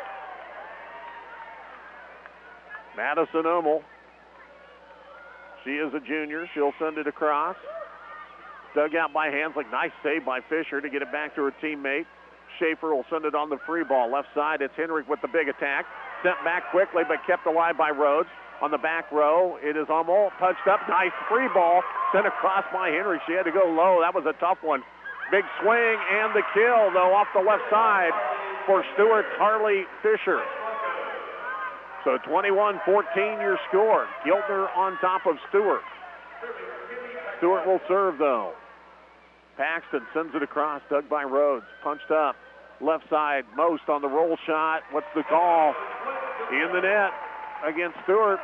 Madison Hummel. She is a junior. She'll send it across. Dug out by Hanslick. Nice save by Fisher to get it back to her teammate. Schaefer will send it on the free ball. Left side, it's Henrik with the big attack. Sent back quickly, but kept alive by Rhodes. On the back row, it is Hummel. Punched up. Nice free ball. Sent across by Henrik. She had to go low. That was a tough one. Big swing and the kill, though, off the left side for Stewart Harley Fisher. So 21-14 your score. Giltner on top of Stewart. Stewart will serve, though. Paxton sends it across, dug by Rhodes. Punched up. Left side, Most on the roll shot. What's the call? In the net against Stewart.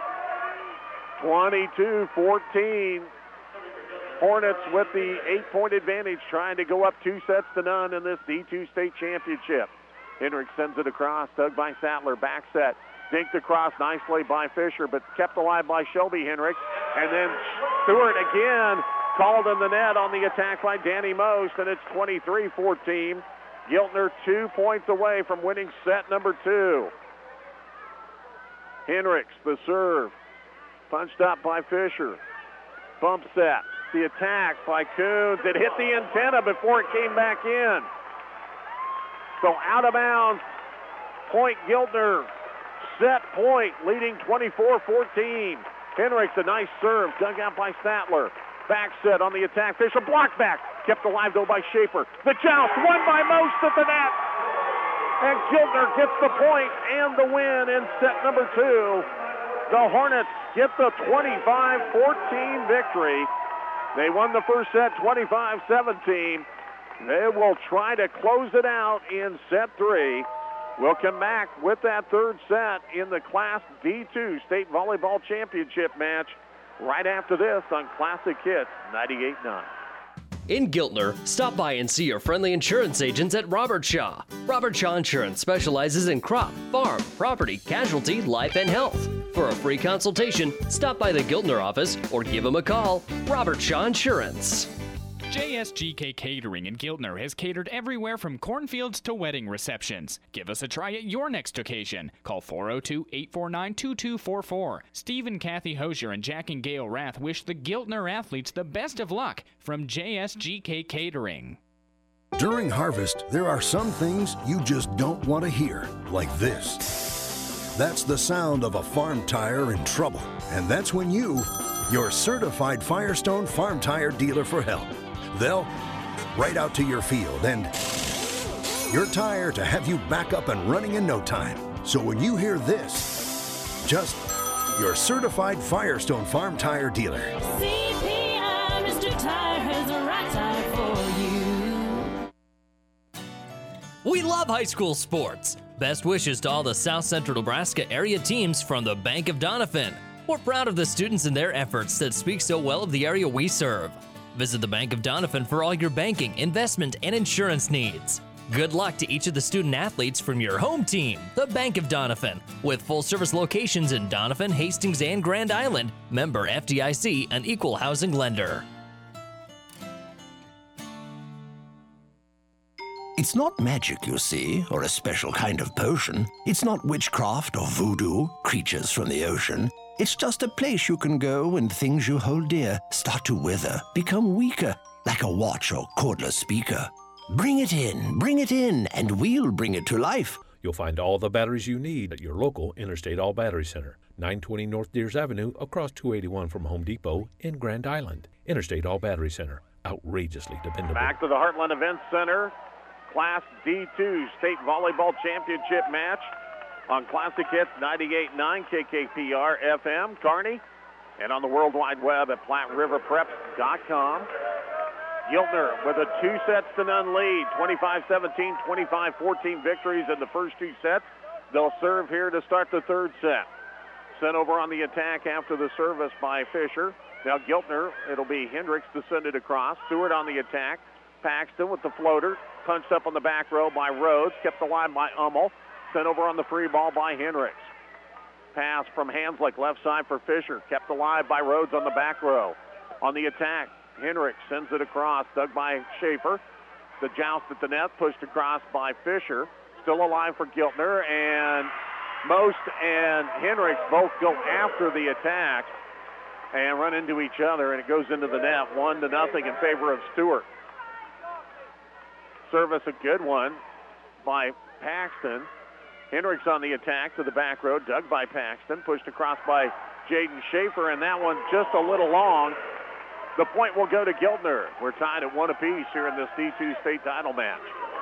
22-14. Hornets with the 8-point advantage, trying to go up 2-0 in this D2 state championship. Henrik sends it across, dug by Sattler. Back set. Dinked across nicely by Fisher, but kept alive by Shelby Henrik. And then Stewart again called in the net on the attack by Danny Most, and it's 23-14. Giltner 2 points away from winning set number 2. Henriks, the serve. Punched up by Fisher. Bump set. The attack by Coons. It hit the antenna before it came back in. So out of bounds. Point Giltner. Set point, leading 24-14. Henriks, a nice serve. Dug out by Sattler. Back set on the attack. Fisher blocked back. Kept alive, though, by Schaefer. The joust won by Most at the net. And Giltner gets the point and the win in set number 2. The Hornets get the 25-14 victory. They won the first set 25-17. They will try to close it out in set 3. We'll come back with that third set in the Class D2 State Volleyball Championship match right after this on Classic Hits 98.9. In Giltner, stop by and see your friendly insurance agents at Robert Shaw. Robert Shaw Insurance specializes in crop, farm, property, casualty, life, and health. For a free consultation, stop by the Giltner office or give them a call. Robert Shaw Insurance. JSGK Catering in Giltner has catered everywhere from cornfields to wedding receptions. Give us a try at your next occasion. Call 402-849-2244. Steve and Kathy Hosier and Jack and Gail Rath wish the Giltner athletes the best of luck from JSGK Catering. During harvest, there are some things you just don't want to hear, like this. That's the sound of a farm tire in trouble. And that's when your certified Firestone Farm Tire dealer for help. They'll right out to your field and your tire to have you back up and running in no time. So when you hear this, just your certified Firestone Farm Tire dealer. CPI, Mr. Tire has the right tire for you. We love high school sports. Best wishes to all the South Central Nebraska area teams from the Bank of Doniphan. We're proud of the students and their efforts that speak so well of the area we serve. Visit the Bank of Doniphan for all your banking, investment, and insurance needs. Good luck to each of the student athletes from your home team, the Bank of Doniphan, with full-service locations in Doniphan, Hastings, and Grand Island. Member FDIC, an equal housing lender. It's not magic, you see, or a special kind of potion. It's not witchcraft or voodoo, creatures from the ocean. It's just a place you can go when things you hold dear start to wither, become weaker, like a watch or cordless speaker. Bring it in, and we'll bring it to life. You'll find all the batteries you need at your local Interstate All Battery Center, 920 North Deers Avenue, across 281 from Home Depot in Grand Island. Interstate All Battery Center, outrageously dependable. Back to the Heartland Events Center, Class D2 State Volleyball Championship match on Classic Hits 98.9 KKPR FM, Kearney, and on the World Wide Web at PlatteRiverPreps.com. Giltner with a 2-0 lead, 25-17, 25-14 victories in the first 2 sets. They'll serve here to start the third set. Sent over on the attack after the service by Fisher. Now Giltner, it'll be Henriks to send it across. Stewart on the attack. Paxton with the floater. Punched up on the back row by Rhodes. Kept alive by Hummel. Sent over on the free ball by Henriks. Pass from Hanslick, left side for Fisher. Kept alive by Rhodes on the back row. On the attack, Henriks sends it across. Dug by Schaefer. The joust at the net, pushed across by Fisher. Still alive for Giltner, and Most and Henriks both go after the attack. and run into each other, and it goes into the net, 1-0 in favor of Stewart. Service a good one by Paxton. Hendricks on the attack to the back row, dug by Paxton, pushed across by Jaden Schaefer, and that one just a little long. The point will go to Giltner. We're tied at 1 apiece here in this D2 state title match.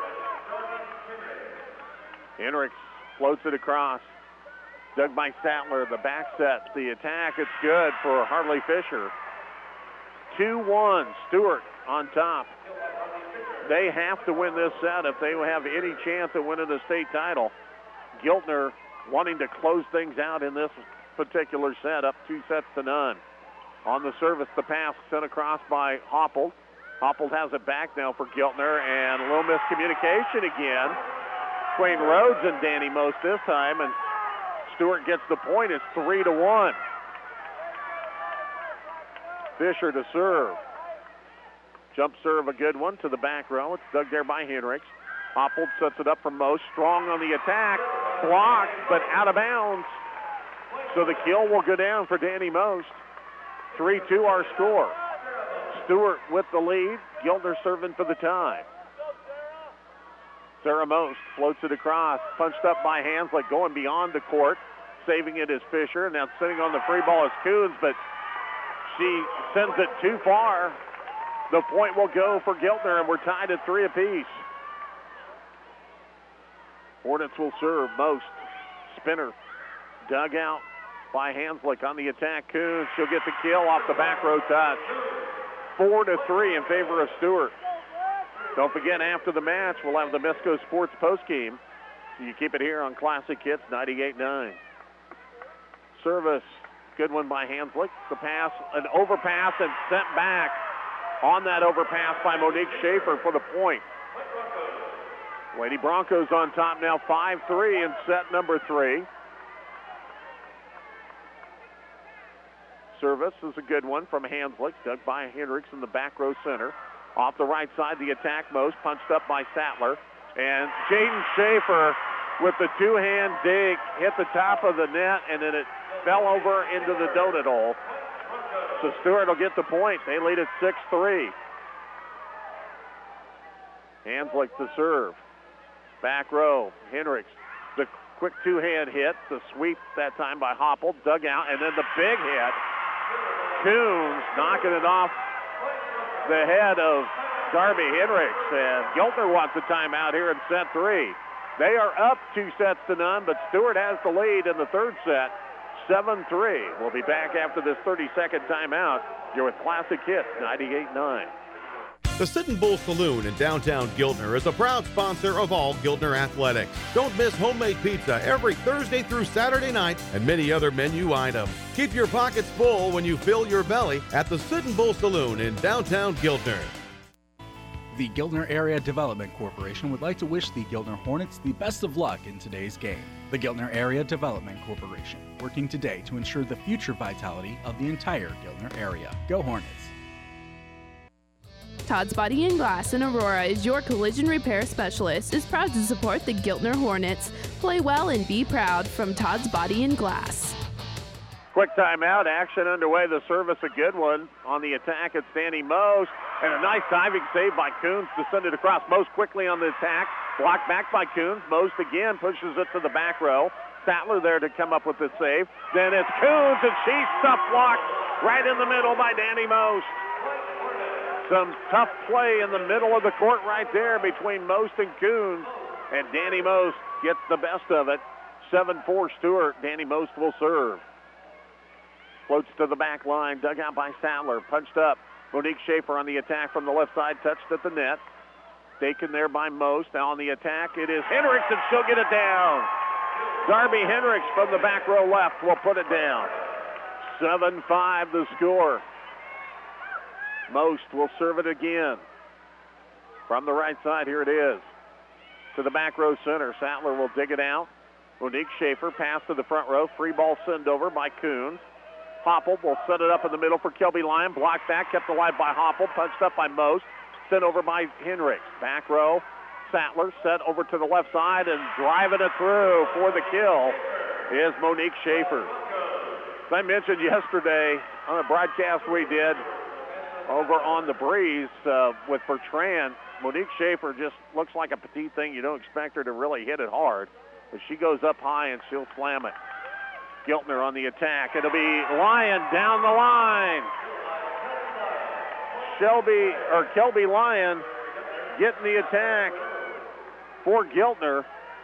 Hendricks floats it across. Dug by Statler, the back set, the attack, it's good for Harley Fisher. 2-1, Stewart on top. They have to win this set if they have any chance of winning the state title. Giltner wanting to close things out in this particular set, up 2-0. On the service, the pass sent across by Hopple. Hopple has it back now for Giltner, and a little miscommunication again between Rhodes and Danny Most this time, and Stewart gets the point. It's 3-1. Fisher to serve. Jump serve, a good one to the back row. It's dug there by Hendricks. Hopple sets it up for Most. Strong on the attack. Blocked, but out of bounds. So the kill will go down for Danny Most. 3-2 our score. Stewart with the lead. Giltner serving for the tie. Sarah Most floats it across. Punched up by Hanslick, going beyond the court. Saving it is Fisher. Now sitting on the free ball is Coons, but she sends it too far. The point will go for Giltner, and we're tied at 3 apiece. Hornets will serve. Most. Spinner. Dug out by Hanslick on the attack. Coons, she'll get the kill off the back row touch. 4-3 in favor of Stewart. Don't forget, after the match, we'll have the Misco Sports postgame. You keep it here on Classic Hits 98.9. Service. Good one by Hanslick. The pass, an overpass, and sent back on that overpass by Monique Schaefer for the point. Lady Broncos on top now, 5-3 in set number 3. Service is a good one from Hanslick, dug by Hendricks in the back row center. Off the right side, the attack Most, punched up by Sattler. And Jaden Schaefer with the two-hand dig hit the top of the net, and then it fell over into the donut hole. So Stewart will get the point. They lead at 6-3. Hanslick to serve. Back row, Hendricks. The quick two-hand hit, the sweep that time by Hopple, dug out, and then the big hit. Coons knocking it off the head of Darby Hendricks, and Giltner wants a timeout here in set 3. They are up 2-0, but Stewart has the lead in the third set, 7-3. We'll be back after this 30-second timeout. You're with Classic Hits 98.9. The Sitting Bull Saloon in downtown Giltner is a proud sponsor of all Giltner athletics. Don't miss homemade pizza every Thursday through Saturday night and many other menu items. Keep your pockets full when you fill your belly at the Sitting Bull Saloon in downtown Giltner. The Giltner Area Development Corporation would like to wish the Giltner Hornets the best of luck in today's game. The Giltner Area Development Corporation, working today to ensure the future vitality of the entire Giltner area. Go Hornets! Todd's Body and Glass in Aurora is your collision repair specialist, is proud to support the Giltner Hornets. Play well and be proud from Todd's Body and Glass. Quick timeout, action underway. The service, a good one. On the attack, it's Danny Most. And a nice diving save by Coons to send it across. Most quickly on the attack. Blocked back by Coons. Most again pushes it to the back row. Sattler there to come up with the save. Then it's Coons, and she's stuff blocked right in the middle by Danny Most. Some tough play in the middle of the court right there between Most and Coons. And Danny Most gets the best of it. 7-4 Stewart. Danny Most will serve. Floats to the back line. Dug out by Sattler. Punched up. Monique Schaefer on the attack from the left side. Touched at the net. Taken there by Most. Now on the attack, it is Hendricks, and she'll get it down. Darby Hendricks from the back row left will put it down. 7-5 the score. Most will serve it again. From the right side, here it is. To the back row center. Sattler will dig it out. Monique Schaefer pass to the front row. Free ball send over by Coons. Hopple will set it up in the middle for Kelby Lyon. Blocked back, kept alive by Hopple. Punched up by Most. Sent over by Hendricks. Back row. Sattler set over to the left side and driving it through for the kill is Monique Schaefer. As I mentioned yesterday on the broadcast we did over on the Breeze with Bertrand, Monique Schaefer just looks like a petite thing. You don't expect her to really hit it hard, but she goes up high and she'll slam it. Giltner on the attack. It'll be Lyon down the line. Kelby Lyon getting the attack for Giltner.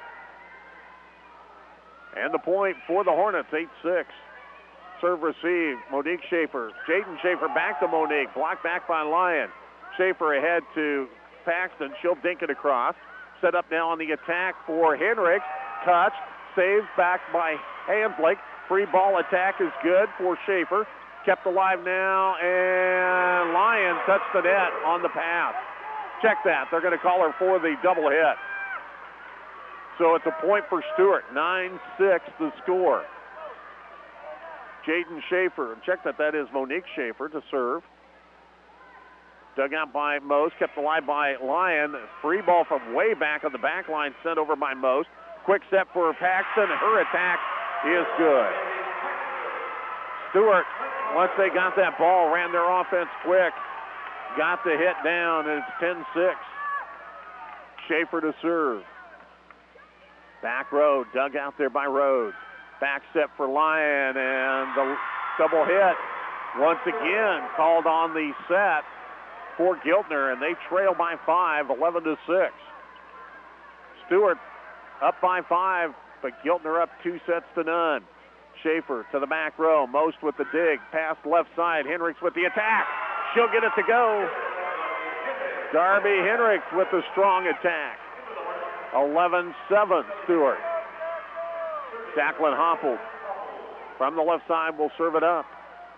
And the point for the Hornets, 8-6. Serve receive, Monique Schaefer. Jaden Schaefer back to Monique. Blocked back by Lyon. Schaefer ahead to Paxton. She'll dink it across. Set up now on the attack for Hendricks. Touch. Saved back by Hanslick. Free ball attack is good for Schaefer. Kept alive now, and Lyon touched the net on the pass. Check that. They're going to call her for the double hit. So it's a point for Stewart. 9-6 the score. Jaden Schaefer. Check that is Monique Schaefer to serve. Dug out by Most. Kept alive by Lyon. Free ball from way back on the back line sent over by Most. Quick step for Paxton. Her attack is good. Stewart, once they got that ball, ran their offense quick. Got the hit down, and it's 10-6. Schaefer to serve. Back row, dug out there by Rhodes. Back step for Lyon, and the double hit once again called on the set for Giltner, and they trail by 5, 11-6. Stewart up by 5, but Giltner up 2-0. Schaefer to the back row. Most with the dig. Pass left side. Hendricks with the attack. She'll get it to go. Darby Hendricks with the strong attack. 11-7 Stewart. Jacqueline Hopple from the left side will serve it up.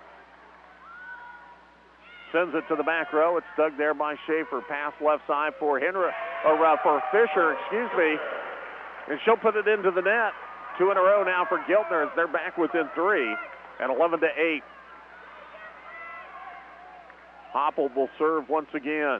Sends it to the back row. It's dug there by Schaefer. Pass left side for for Fisher, and she'll put it into the net. 2 in a row now for Giltner as they're back within 3 at 11-8. Hopple will serve once again.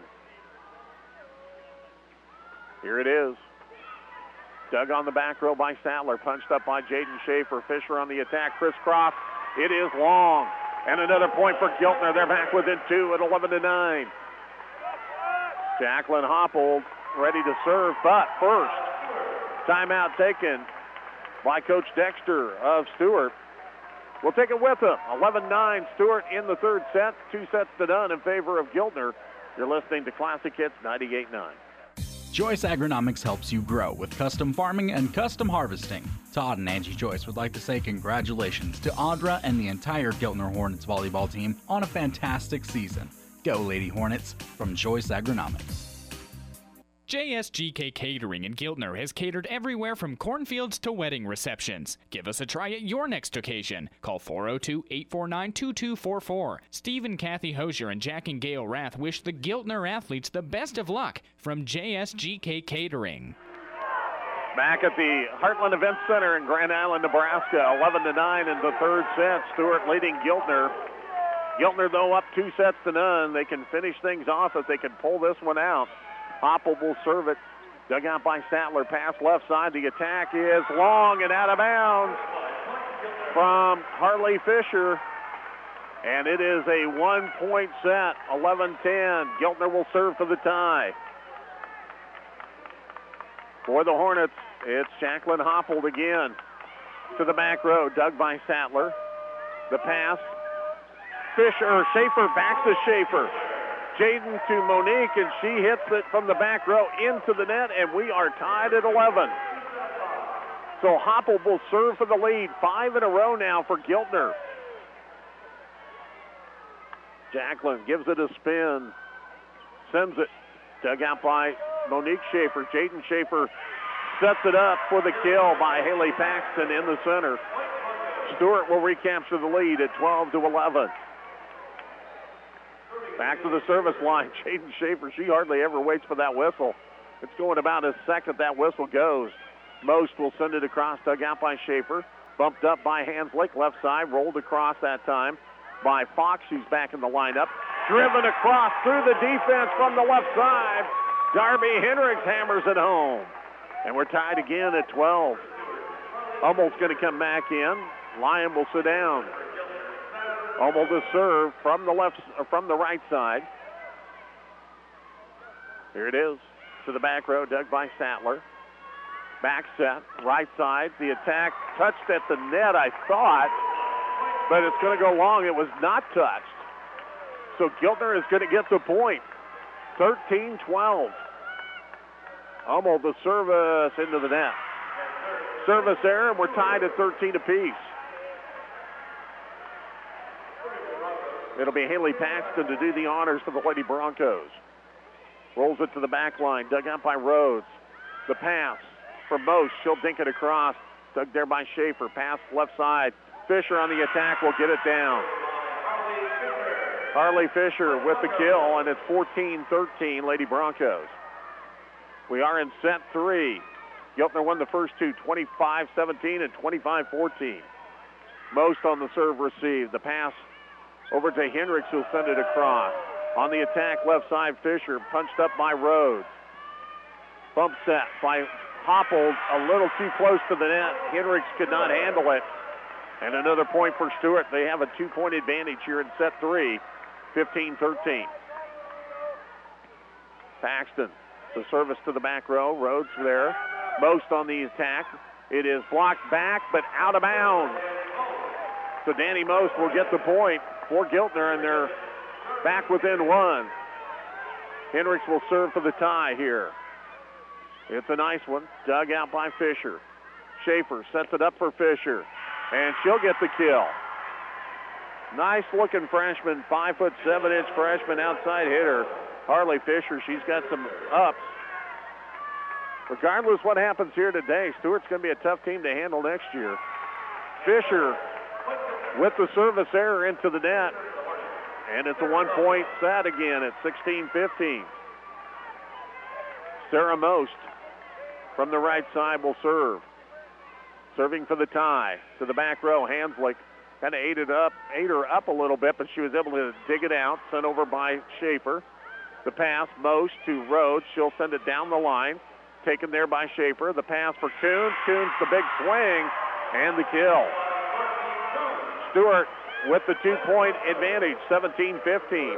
Here it is. Dug on the back row by Sattler. Punched up by Jaden Schaefer. Fisher on the attack. Crisscross. It is long. And another point for Giltner. They're back within 2 at 11-9. Jacqueline Hopple ready to serve, but first, timeout taken by Coach Dexter of Stewart. We'll take it with him. 11-9 Stewart in the third set. 2-0 in favor of Giltner. You're listening to Classic Hits 98.9. Joyce Agronomics helps you grow with custom farming and custom harvesting. Todd and Angie Joyce would like to say congratulations to Audra and the entire Giltner Hornets volleyball team on a fantastic season. Go Lady Hornets from Joyce Agronomics. JSGK Catering in Giltner has catered everywhere from cornfields to wedding receptions. Give us a try at your next occasion. Call 402-849-2244. Steve and Kathy Hosier and Jack and Gail Rath wish the Giltner athletes the best of luck from JSGK Catering. Back at the Heartland Event Center in Grand Island, Nebraska, 11-9 in the third set. Stewart leading Giltner. Giltner, though, up 2-0. They can finish things off if they can pull this one out. Hopple will serve it. Dug out by Sattler. Pass left side. The attack is long and out of bounds from Harley Fisher. And it is a 1-point set, 11-10. Giltner will serve for the tie. For the Hornets, it's Jacqueline Hopple again. To the back row. Dug by Sattler. The pass. Schaefer back to Schaefer. Jaden to Monique, and she hits it from the back row into the net, and we are tied at 11. So Hopple will serve for the lead. 5 in a row now for Giltner. Jacqueline gives it a spin. Sends it. Dug out by Monique Schaefer. Jaden Schaefer sets it up for the kill by Haley Paxton in the center. Stewart will recapture the lead at 12-11. Back to the service line. Jaden Schaefer, she hardly ever waits for that whistle. It's going about a second that whistle goes. Most will send it across, dug out by Schaefer. Bumped up by Hanslick, left side, rolled across that time by Fox, who's back in the lineup. Driven across through the defense from the left side. Darby Hendricks hammers it home. And we're tied again at 12. Hummel's going to come back in. Lyon will sit down. Hummel to serve from the right side. Here it is to the back row, dug by Sattler. Back set, right side. The attack touched at the net, I thought, but it's going to go long. It was not touched. So Giltner is going to get the point. 13-12. Hummel the service into the net. Service error, and we're tied at 13 apiece. It'll be Haley Paxton to do the honors for the Lady Broncos. Rolls it to the back line, dug out by Rhodes. The pass for Most. She'll dink it across. Dug there by Schaefer. Pass left side. Fisher on the attack will get it down. Harley Fisher with the kill, and it's 14-13 Lady Broncos. We are in set 3. Giltner won the first two, 25-17 and 25-14. Most on the serve received. The pass over to Hendricks, who'll send it across. On the attack, left side, Fisher punched up by Rhodes. Bump set by Hoppled, a little too close to the net. Hendricks could not handle it. And another point for Stewart. They have a 2-point advantage here in set 3, 15-13. Paxton, the service to the back row. Rhodes there. Most on the attack. It is blocked back, but out of bounds. So Danny Most will get the point for Giltner, and they're back within one. Hendricks will serve for the tie here. It's a nice one. Dug out by Fisher. Schaefer sets it up for Fisher, and she'll get the kill. Nice looking freshman, 5'7" freshman outside hitter. Harley Fisher, she's got some ups. Regardless what happens here today, Stewart's going to be a tough team to handle next year. Fisher with the service error into the net. And it's a 1-point set again at 16-15. Sarah Most from the right side will serve. Serving for the tie to the back row. Hanslick kind of ate her up a little bit, but she was able to dig it out. Sent over by Schaefer. The pass, Most to Rhodes. She'll send it down the line. Taken there by Schaefer. The pass for Coons. Coons the big swing and the kill. Stewart with the 2-point advantage, 17-15.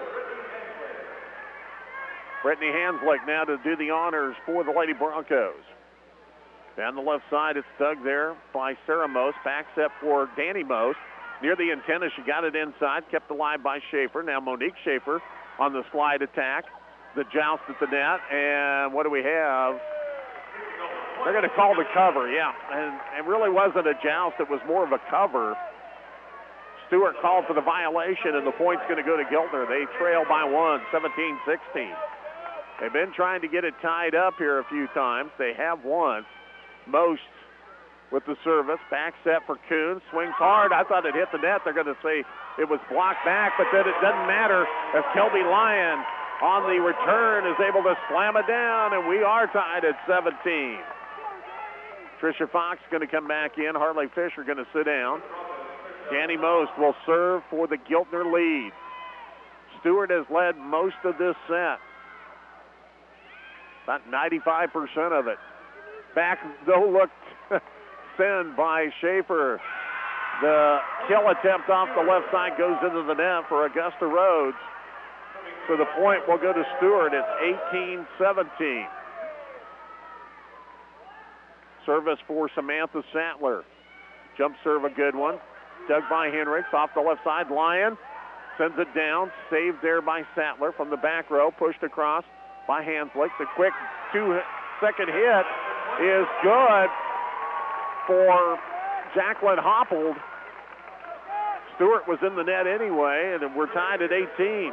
Brittany Hanslick now to do the honors for the Lady Broncos. Down the left side, it's dug there by Sarah Most. Back set for Danny Most. Near the antenna, she got it inside, kept alive by Schaefer. Now Monique Schaefer on the slide attack. The joust at the net, and what do we have? They're going to call the cover, yeah. And it really wasn't a joust, it was more of a cover. Stewart called for the violation, and the point's going to go to Giltner. They trail by 1, 17-16. They've been trying to get it tied up here a few times. They have once. Most with the service. Back set for Coons. Swings hard. I thought it hit the net. They're going to say it was blocked back, but then it doesn't matter as Kelby Lyon on the return is able to slam it down, and we are tied at 17. Tricia Fox going to come back in. Harley Fisher going to sit down. Danny Most will serve for the Giltner lead. Stewart has led most of this set. About 95% of it. Back, though, looked send by Schaefer. The kill attempt off the left side goes into the net for Augusta Rhodes. So the point will go to Stewart. It's 18-17. Service for Samantha Sattler. Jump serve, a good one. Dug by Hendricks off the left side. Lyon sends it down. Saved there by Sattler from the back row. Pushed across by Hanslick. The quick 2-second hit is good for Jacqueline Hoppled. Stewart was in the net anyway, and we're tied at 18.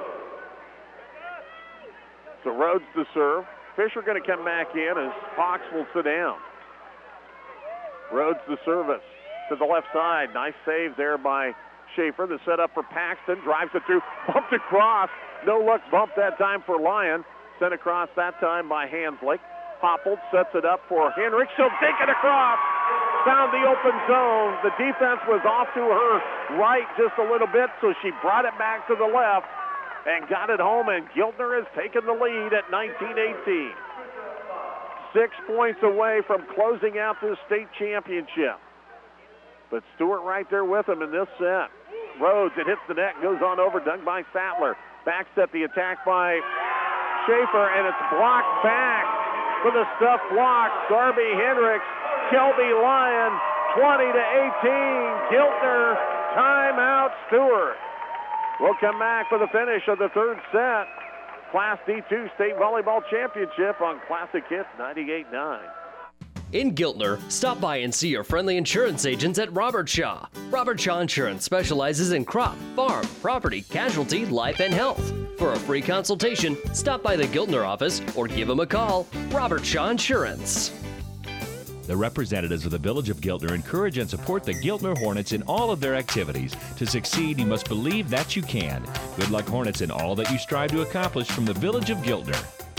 So Rhodes to serve. Fisher going to come back in as Fox will sit down. Rhodes to service to the left side. Nice save there by Schaefer. The setup for Paxton. Drives it through. Bumped across. No look bump that time for Lyon. Sent across that time by Hanslick. Hoppled sets it up for Hendricks. She'll take it across. Found the open zone. The defense was off to her right just a little bit, so she brought it back to the left and got it home, and Giltner has taken the lead at 19-18. 6 points away from closing out this state championship. But Stewart right there with them in this set. Rhodes. It hits the net, goes on over, dug by Sattler. Backstep the attack by Schaefer, and it's blocked back for the stuff block. Darby Hendricks, Kelby Lyon, 20-18. Giltner, timeout Stewart. We'll come back for the finish of the third set. Class D2 State Volleyball Championship on Classic Hits 98.9. In Giltner, stop by and see your friendly insurance agents at Robert Shaw. Robert Shaw Insurance specializes in crop, farm, property, casualty, life, and health. For a free consultation, stop by the Giltner office or give them a call. Robert Shaw Insurance. The representatives of the Village of Giltner encourage and support the Giltner Hornets in all of their activities. To succeed, you must believe that you can. Good luck, Hornets, in all that you strive to accomplish from the Village of Giltner.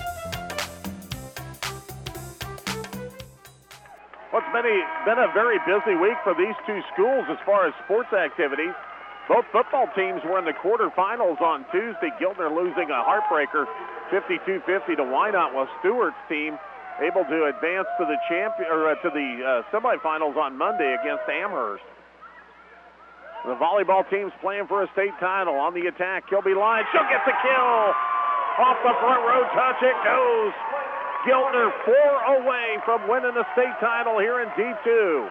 Well, it's been a very busy week for these two schools as far as sports activities. Both football teams were in the quarterfinals on Tuesday. Giltner losing a heartbreaker, 52-50 to Wynot, while Stewart's team able to advance to the semifinals on Monday against Amherst. The volleyball team's playing for a state title. On the attack, Kelby Lyon. She'll get the kill. Off the front row touch it goes. Giltner 4 away from winning the state title here in D2.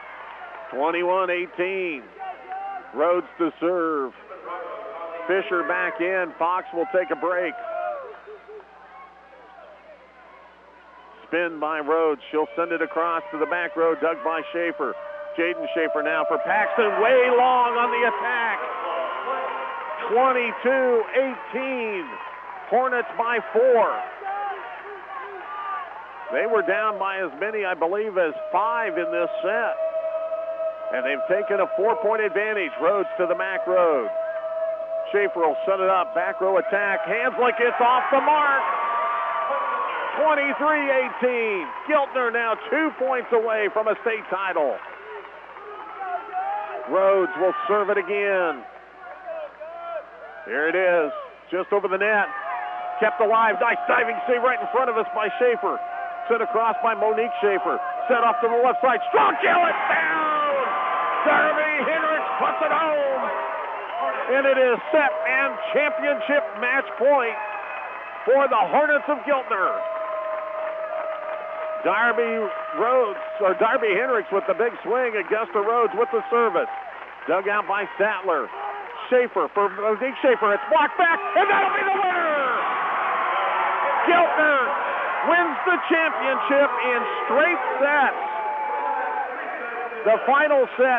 21-18. Rhodes to serve. Fisher back in. Fox will take a break. Spin by Rhodes. She'll send it across to the back row. Dug by Schaefer. Jaden Schaefer now for Paxton. Way long on the attack. 22-18. Hornets by 4. They were down by as many, I believe, as 5 in this set. And they've taken a 4-point advantage. Rhodes to the MAC road. Schaefer will set it up. Back row attack. Hanslick gets off the mark. 23-18. Giltner now 2 points away from a state title. Rhodes will serve it again. Here it is. Just over the net. Kept alive. Nice diving save right in front of us by Schaefer. Sent across by Monique Schaefer. Set off to the left side. Strong kill. It's down. Darby Hendricks puts it home. And it is set and championship match point for the Hornets of Giltner. Darby Hendricks with the big swing. Augusta Rhodes with the service. Dug out by Sattler. Schaefer for Monique Schaefer. It's blocked back, and that'll be the winner. Giltner wins the championship in straight sets. The final set,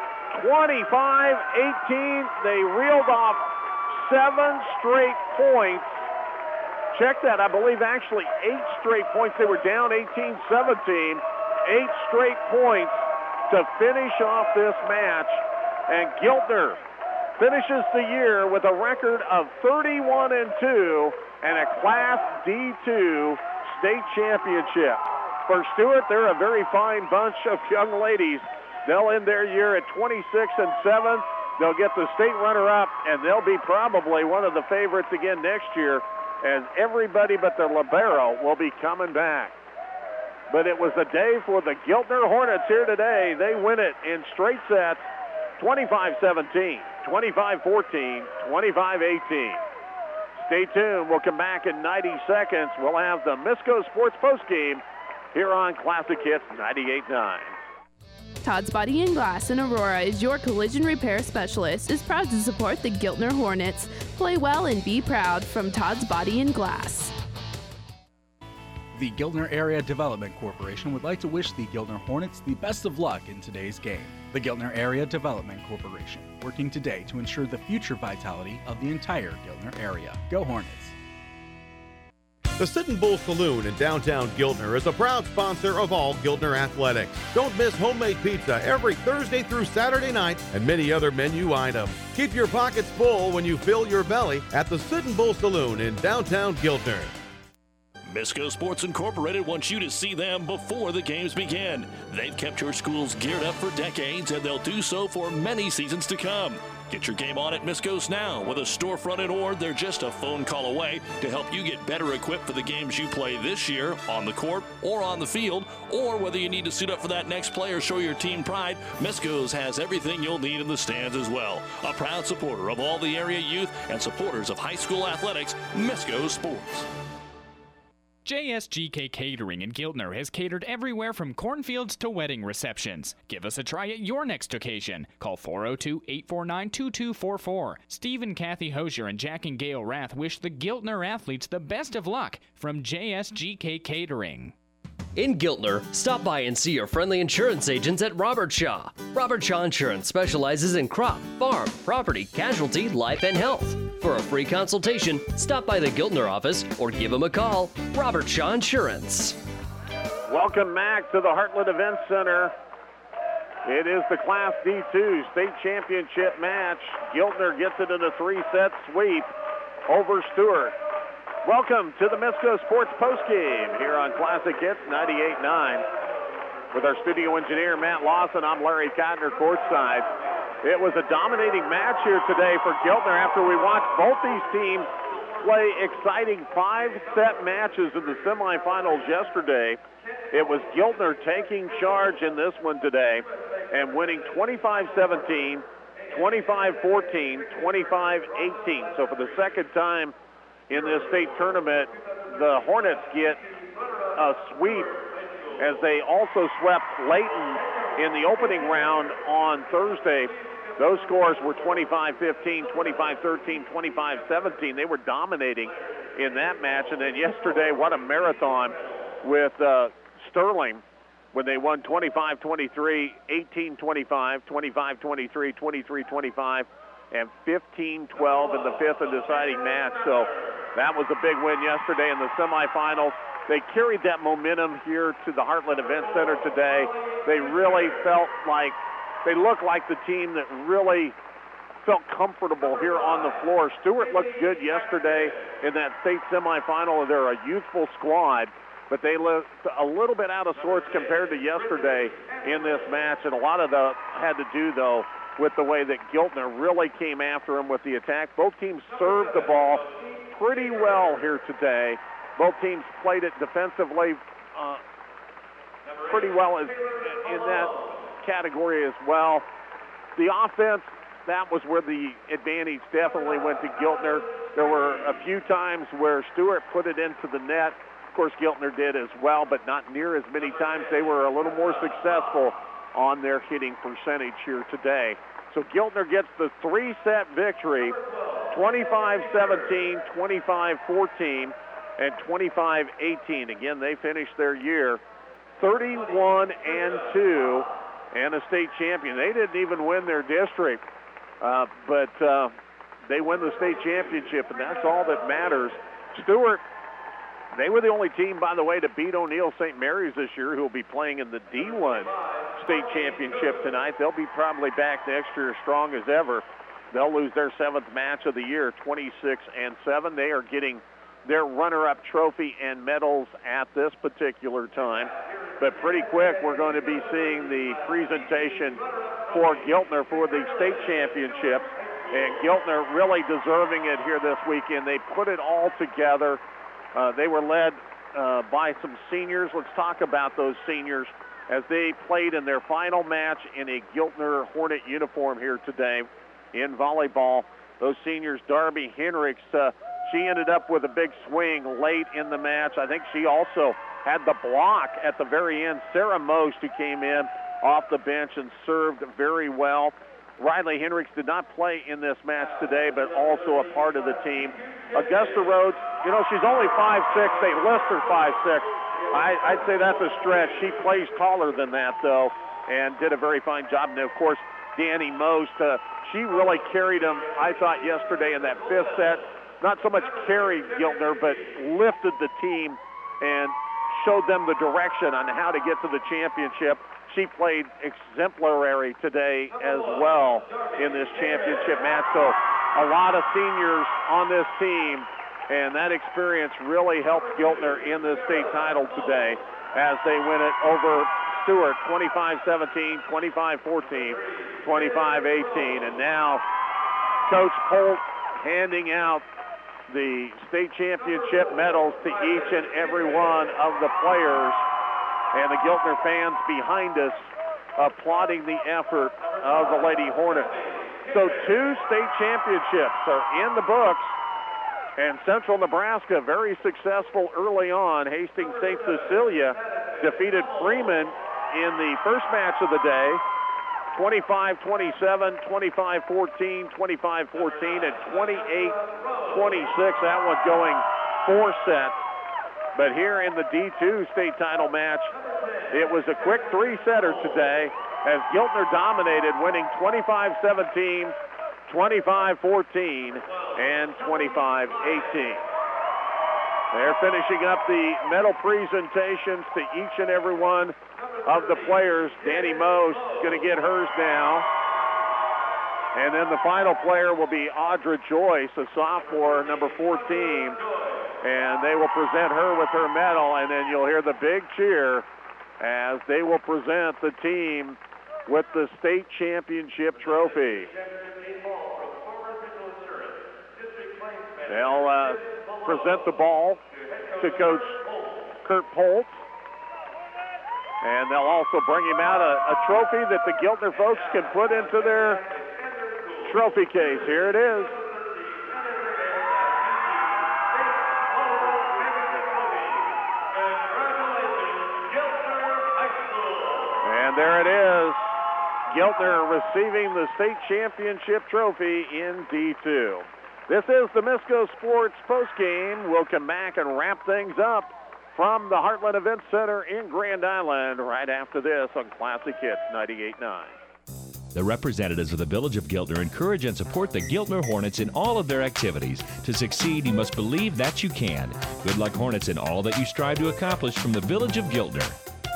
25-18. They reeled off 7 straight points. Check that, I believe actually 8 straight points. They were down 18-17. 8 straight points to finish off this match. And Giltner finishes the year with a record of 31-2 and a Class D2 state championship. For Stewart, they're a very fine bunch of young ladies. They'll end their year at 26-7. They'll get the state runner-up, and they'll be probably one of the favorites again next year, as everybody but the libero will be coming back. But it was a day for the Giltner Hornets here today. They win it in straight sets, 25-17, 25-14, 25-18. Stay tuned. We'll come back in 90 seconds. We'll have the Misco Sports postgame here on Classic Hits 98.9. Todd's Body and Glass in Aurora is your collision repair specialist. Is proud to support the Giltner Hornets. Play well and be proud from Todd's Body and Glass. The Giltner Area Development Corporation would like to wish the Giltner Hornets the best of luck in today's game. The Giltner Area Development Corporation, working today to ensure the future vitality of the entire Giltner area. Go Hornets! The Sitting Bull Saloon in downtown Giltner is a proud sponsor of all Giltner athletics. Don't miss homemade pizza every Thursday through Saturday night and many other menu items. Keep your pockets full when you fill your belly at the Sitting Bull Saloon in downtown Giltner. Misco Sports Incorporated wants you to see them before the games begin. They've kept your schools geared up for decades, and they'll do so for many seasons to come. Get your game on at Misco's now. With a storefront in Ord, they're just a phone call away to help you get better equipped for the games you play this year on the court or on the field, or whether you need to suit up for that next play or show your team pride, Misco's has everything you'll need in the stands as well. A proud supporter of all the area youth and supporters of high school athletics, Misco Sports. JSGK Catering in Giltner has catered everywhere from cornfields to wedding receptions. Give us a try at your next occasion. Call 402-849-2244. Steve and Kathy Hosier and Jack and Gail Rath wish the Giltner athletes the best of luck from JSGK Catering. In Giltner, stop by and see your friendly insurance agents at Robert Shaw. Robert Shaw Insurance specializes in crop, farm, property, casualty, life, and health. For a free consultation, stop by the Giltner office or give them a call. Robert Shaw Insurance. Welcome back to the Heartland Event Center. It is the Class D2 state championship match. Giltner gets it in a 3-set sweep over Stewart. Welcome to the Misco Sports Postgame here on Classic Hits 98.9. With our studio engineer, Matt Lawson, I'm Larry Kottner, courtside. It was a dominating match here today for Giltner after we watched both these teams play exciting 5-set matches in the semifinals yesterday. It was Giltner taking charge in this one today and winning 25-17, 25-14, 25-18. So for the second time in this state tournament, the Hornets get a sweep as they also swept Layton in the opening round on Thursday. Those scores were 25-15, 25-13, 25-17. They were dominating in that match. And then yesterday, what a marathon with Sterling when they won 25-23, 18-25, 25-23, 23-25, and 15-12 in the fifth and deciding match. So that was a big win yesterday in the semifinals. They carried that momentum here to the Heartland Event Center today. They really they looked like the team that really felt comfortable here on the floor. Stewart looked good yesterday in that state semifinal. They're a youthful squad, but they looked a little bit out of sorts compared to yesterday in this match, and a lot of that had to do, though, with the way that Giltner really came after them with the attack. Both teams served the ball pretty well here today. Both teams played it defensively pretty well in that category as well. The offense, that was where the advantage definitely went to Giltner. There were a few times where Stewart put it into the net. Of course, Giltner did as well, but not near as many times. They were a little more successful on their hitting percentage here today. So Giltner gets the 3-set victory, 25-17, 25-14, and 25-18. Again, they finished their year 31-2 and a state champion. They didn't even win their district, but they win the state championship, and that's all that matters. Stewart, they were the only team, by the way, to beat O'Neill St. Mary's this year, who will be playing in the D1 state championship tonight. They'll be probably back next year as strong as ever. They'll lose their 7th match of the year, 26-7. They are getting their runner-up trophy and medals at this particular time. But pretty quick, we're going to be seeing the presentation for Giltner for the state championships. And Giltner really deserving it here this weekend. They put it all together. They were led by some seniors. Let's talk about those seniors as they played in their final match in a Giltner Hornet uniform here today in volleyball. Those seniors, Darby Henricks, she ended up with a big swing late in the match. I think she also had the block at the very end. Sarah Most, who came in off the bench and served very well. Riley Henricks did not play in this match today, but also a part of the team. Augusta Rhodes, she's only 5'6". They list her 5'6". I'd say that's a stretch. She plays taller than that, though, and did a very fine job. And, of course, Danny Most, she really carried them, I thought, yesterday in that 5th set. Not so much carried Giltner, but lifted the team and showed them the direction on how to get to the championship. She played exemplary today as well in this championship match. So a lot of seniors on this team, and that experience really helped Giltner in the state title today as they win it over Stewart, 25-17, 25-14, 25-18. And now Coach Holt handing out the state championship medals to each and every one of the players, and the Giltner fans behind us applauding the effort of the Lady Hornets. So 2 state championships are in the books, and Central Nebraska very successful early on. Hastings St. Cecilia defeated Freeman in the first match of the day, 25-27, 25-14, 25-14, and 28-26. That one going 4 sets. But here in the D2 state title match, it was a quick 3-setter today as Giltner dominated, winning 25-17, 25-14, and 25-18. They're finishing up the medal presentations to each and every one of the players. Danny Moe's going to get hers now. And then the final player will be Audra Joyce, a sophomore, number 14. And they will present her with her medal, and then you'll hear the big cheer as they will present the team with the state championship trophy. They'll present the ball to Coach Kurt Poltz, and they'll also bring him out a trophy that the Giltner folks can put into their trophy case. Here it is. And there it is. Giltner receiving the state championship trophy in D2. This is the Misco Sports postgame. We'll come back and wrap things up from the Heartland Event Center in Grand Island right after this on Classic Hits 98.9. The representatives of the Village of Giltner encourage and support the Giltner Hornets in all of their activities. To succeed, you must believe that you can. Good luck, Hornets, in all that you strive to accomplish from the Village of Giltner.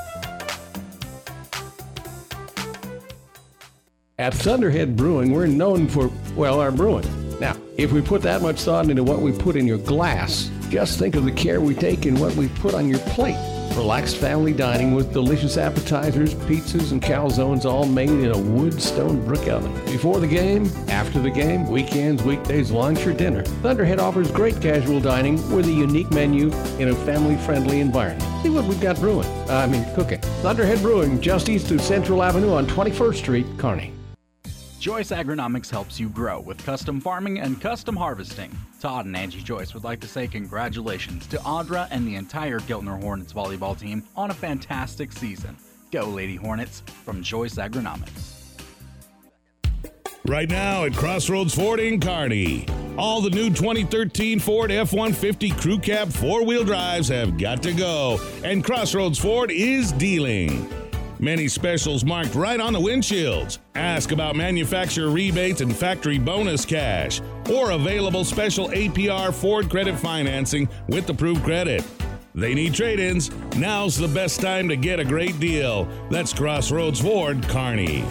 At Thunderhead Brewing, we're known for, well, our brewing. Now, if we put that much thought into what we put in your glass, just think of the care we take in what we put on your plate. Relaxed family dining with delicious appetizers, pizzas, and calzones, all made in a wood stone brick oven. Before the game, after the game, weekends, weekdays, lunch, or dinner, Thunderhead offers great casual dining with a unique menu in a family-friendly environment. See what we've got cooking. Thunderhead Brewing, just east of Central Avenue on 21st Street, Kearney. Joyce Agronomics helps you grow with custom farming and custom harvesting. Todd and Angie Joyce would like to say congratulations to Audra and the entire Giltner Hornets volleyball team on a fantastic season. Go Lady Hornets from Joyce Agronomics. Right now at Crossroads Ford in Kearney, all the new 2013 Ford F-150 Crew Cab 4-wheel drives have got to go, and Crossroads Ford is dealing. Many specials marked right on the windshields. Ask about manufacturer rebates and factory bonus cash, or available special APR Ford credit financing with approved credit. They need trade-ins. Now's the best time to get a great deal. That's Crossroads Ford, Kearney.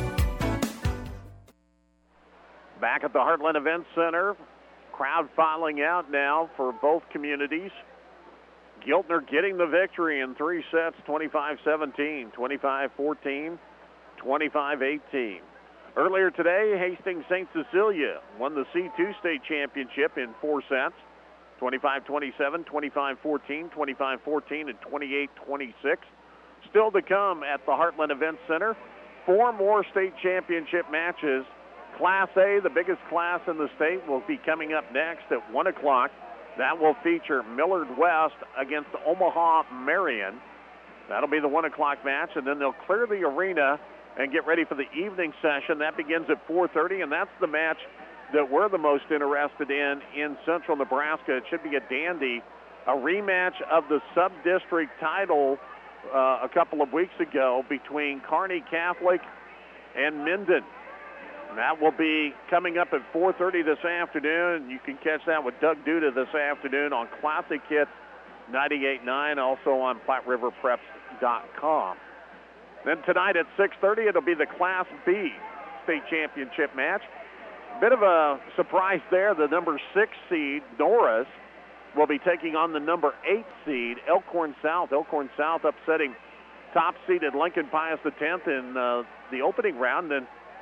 Back at the Heartland Event Center, crowd filing out now for both communities. Giltner getting the victory in 3 sets, 25-17, 25-14, 25-18. Earlier today, Hastings St. Cecilia won the C2 state championship in 4 sets, 25-27, 25-14, 25-14, and 28-26. Still to come at the Heartland Event Center, 4 more state championship matches. Class A, the biggest class in the state, will be coming up next at 1 o'clock. That will feature Millard West against Omaha Marion. That'll be the 1 o'clock match, and then they'll clear the arena and get ready for the evening session. That begins at 4:30, and that's the match that we're the most interested in Central Nebraska. It should be a dandy, a rematch of the sub-district title a couple of weeks ago between Kearney Catholic and Minden. That will be coming up at 4:30 this afternoon. You can catch that with Doug Duda this afternoon on Classic Hits 98.9, also on PlatteRiverPreps.com. Then tonight at 6:30, it'll be the Class B state championship match. Bit of a surprise there. The number 6 seed, Norris, will be taking on the number 8 seed, Elkhorn South. Elkhorn South upsetting top-seeded Lincoln Pius X in the opening round. Then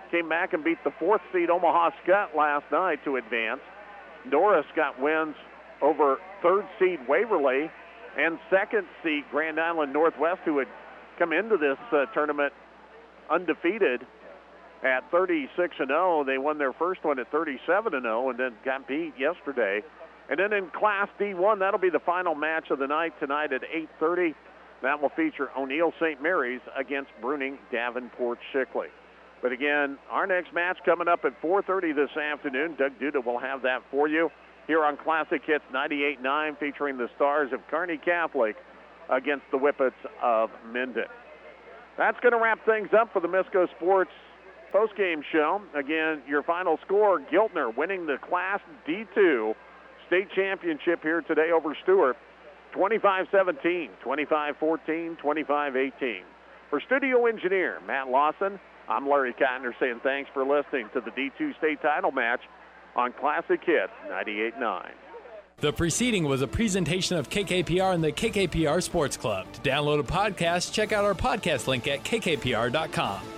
came back and beat the 4th seed Omaha Skutt last night to advance. Norris got wins over 3rd seed Waverly and 2nd seed Grand Island Northwest, who had come into this tournament undefeated at 36-0. They won their first one at 37-0 and then got beat yesterday. And then in Class D1, that'll be the final match of the night tonight at 8:30. That will feature O'Neill St. Mary's against Bruning Davenport Shickley. But again, our next match coming up at 4:30 this afternoon. Doug Duda will have that for you here on Classic Hits 98.9, featuring the Stars of Kearney Catholic against the Whippets of Minden. That's going to wrap things up for the Misco Sports postgame show. Again, your final score, Giltner winning the Class D2 state championship here today over Stewart, 25-17, 25-14, 25-18. For studio engineer Matt Lawson, I'm Larry Cotner saying thanks for listening to the D2 state title match on Classic Hits 98.9. The preceding was a presentation of KKPR and the KKPR Sports Club. To download a podcast, check out our podcast link at kkpr.com.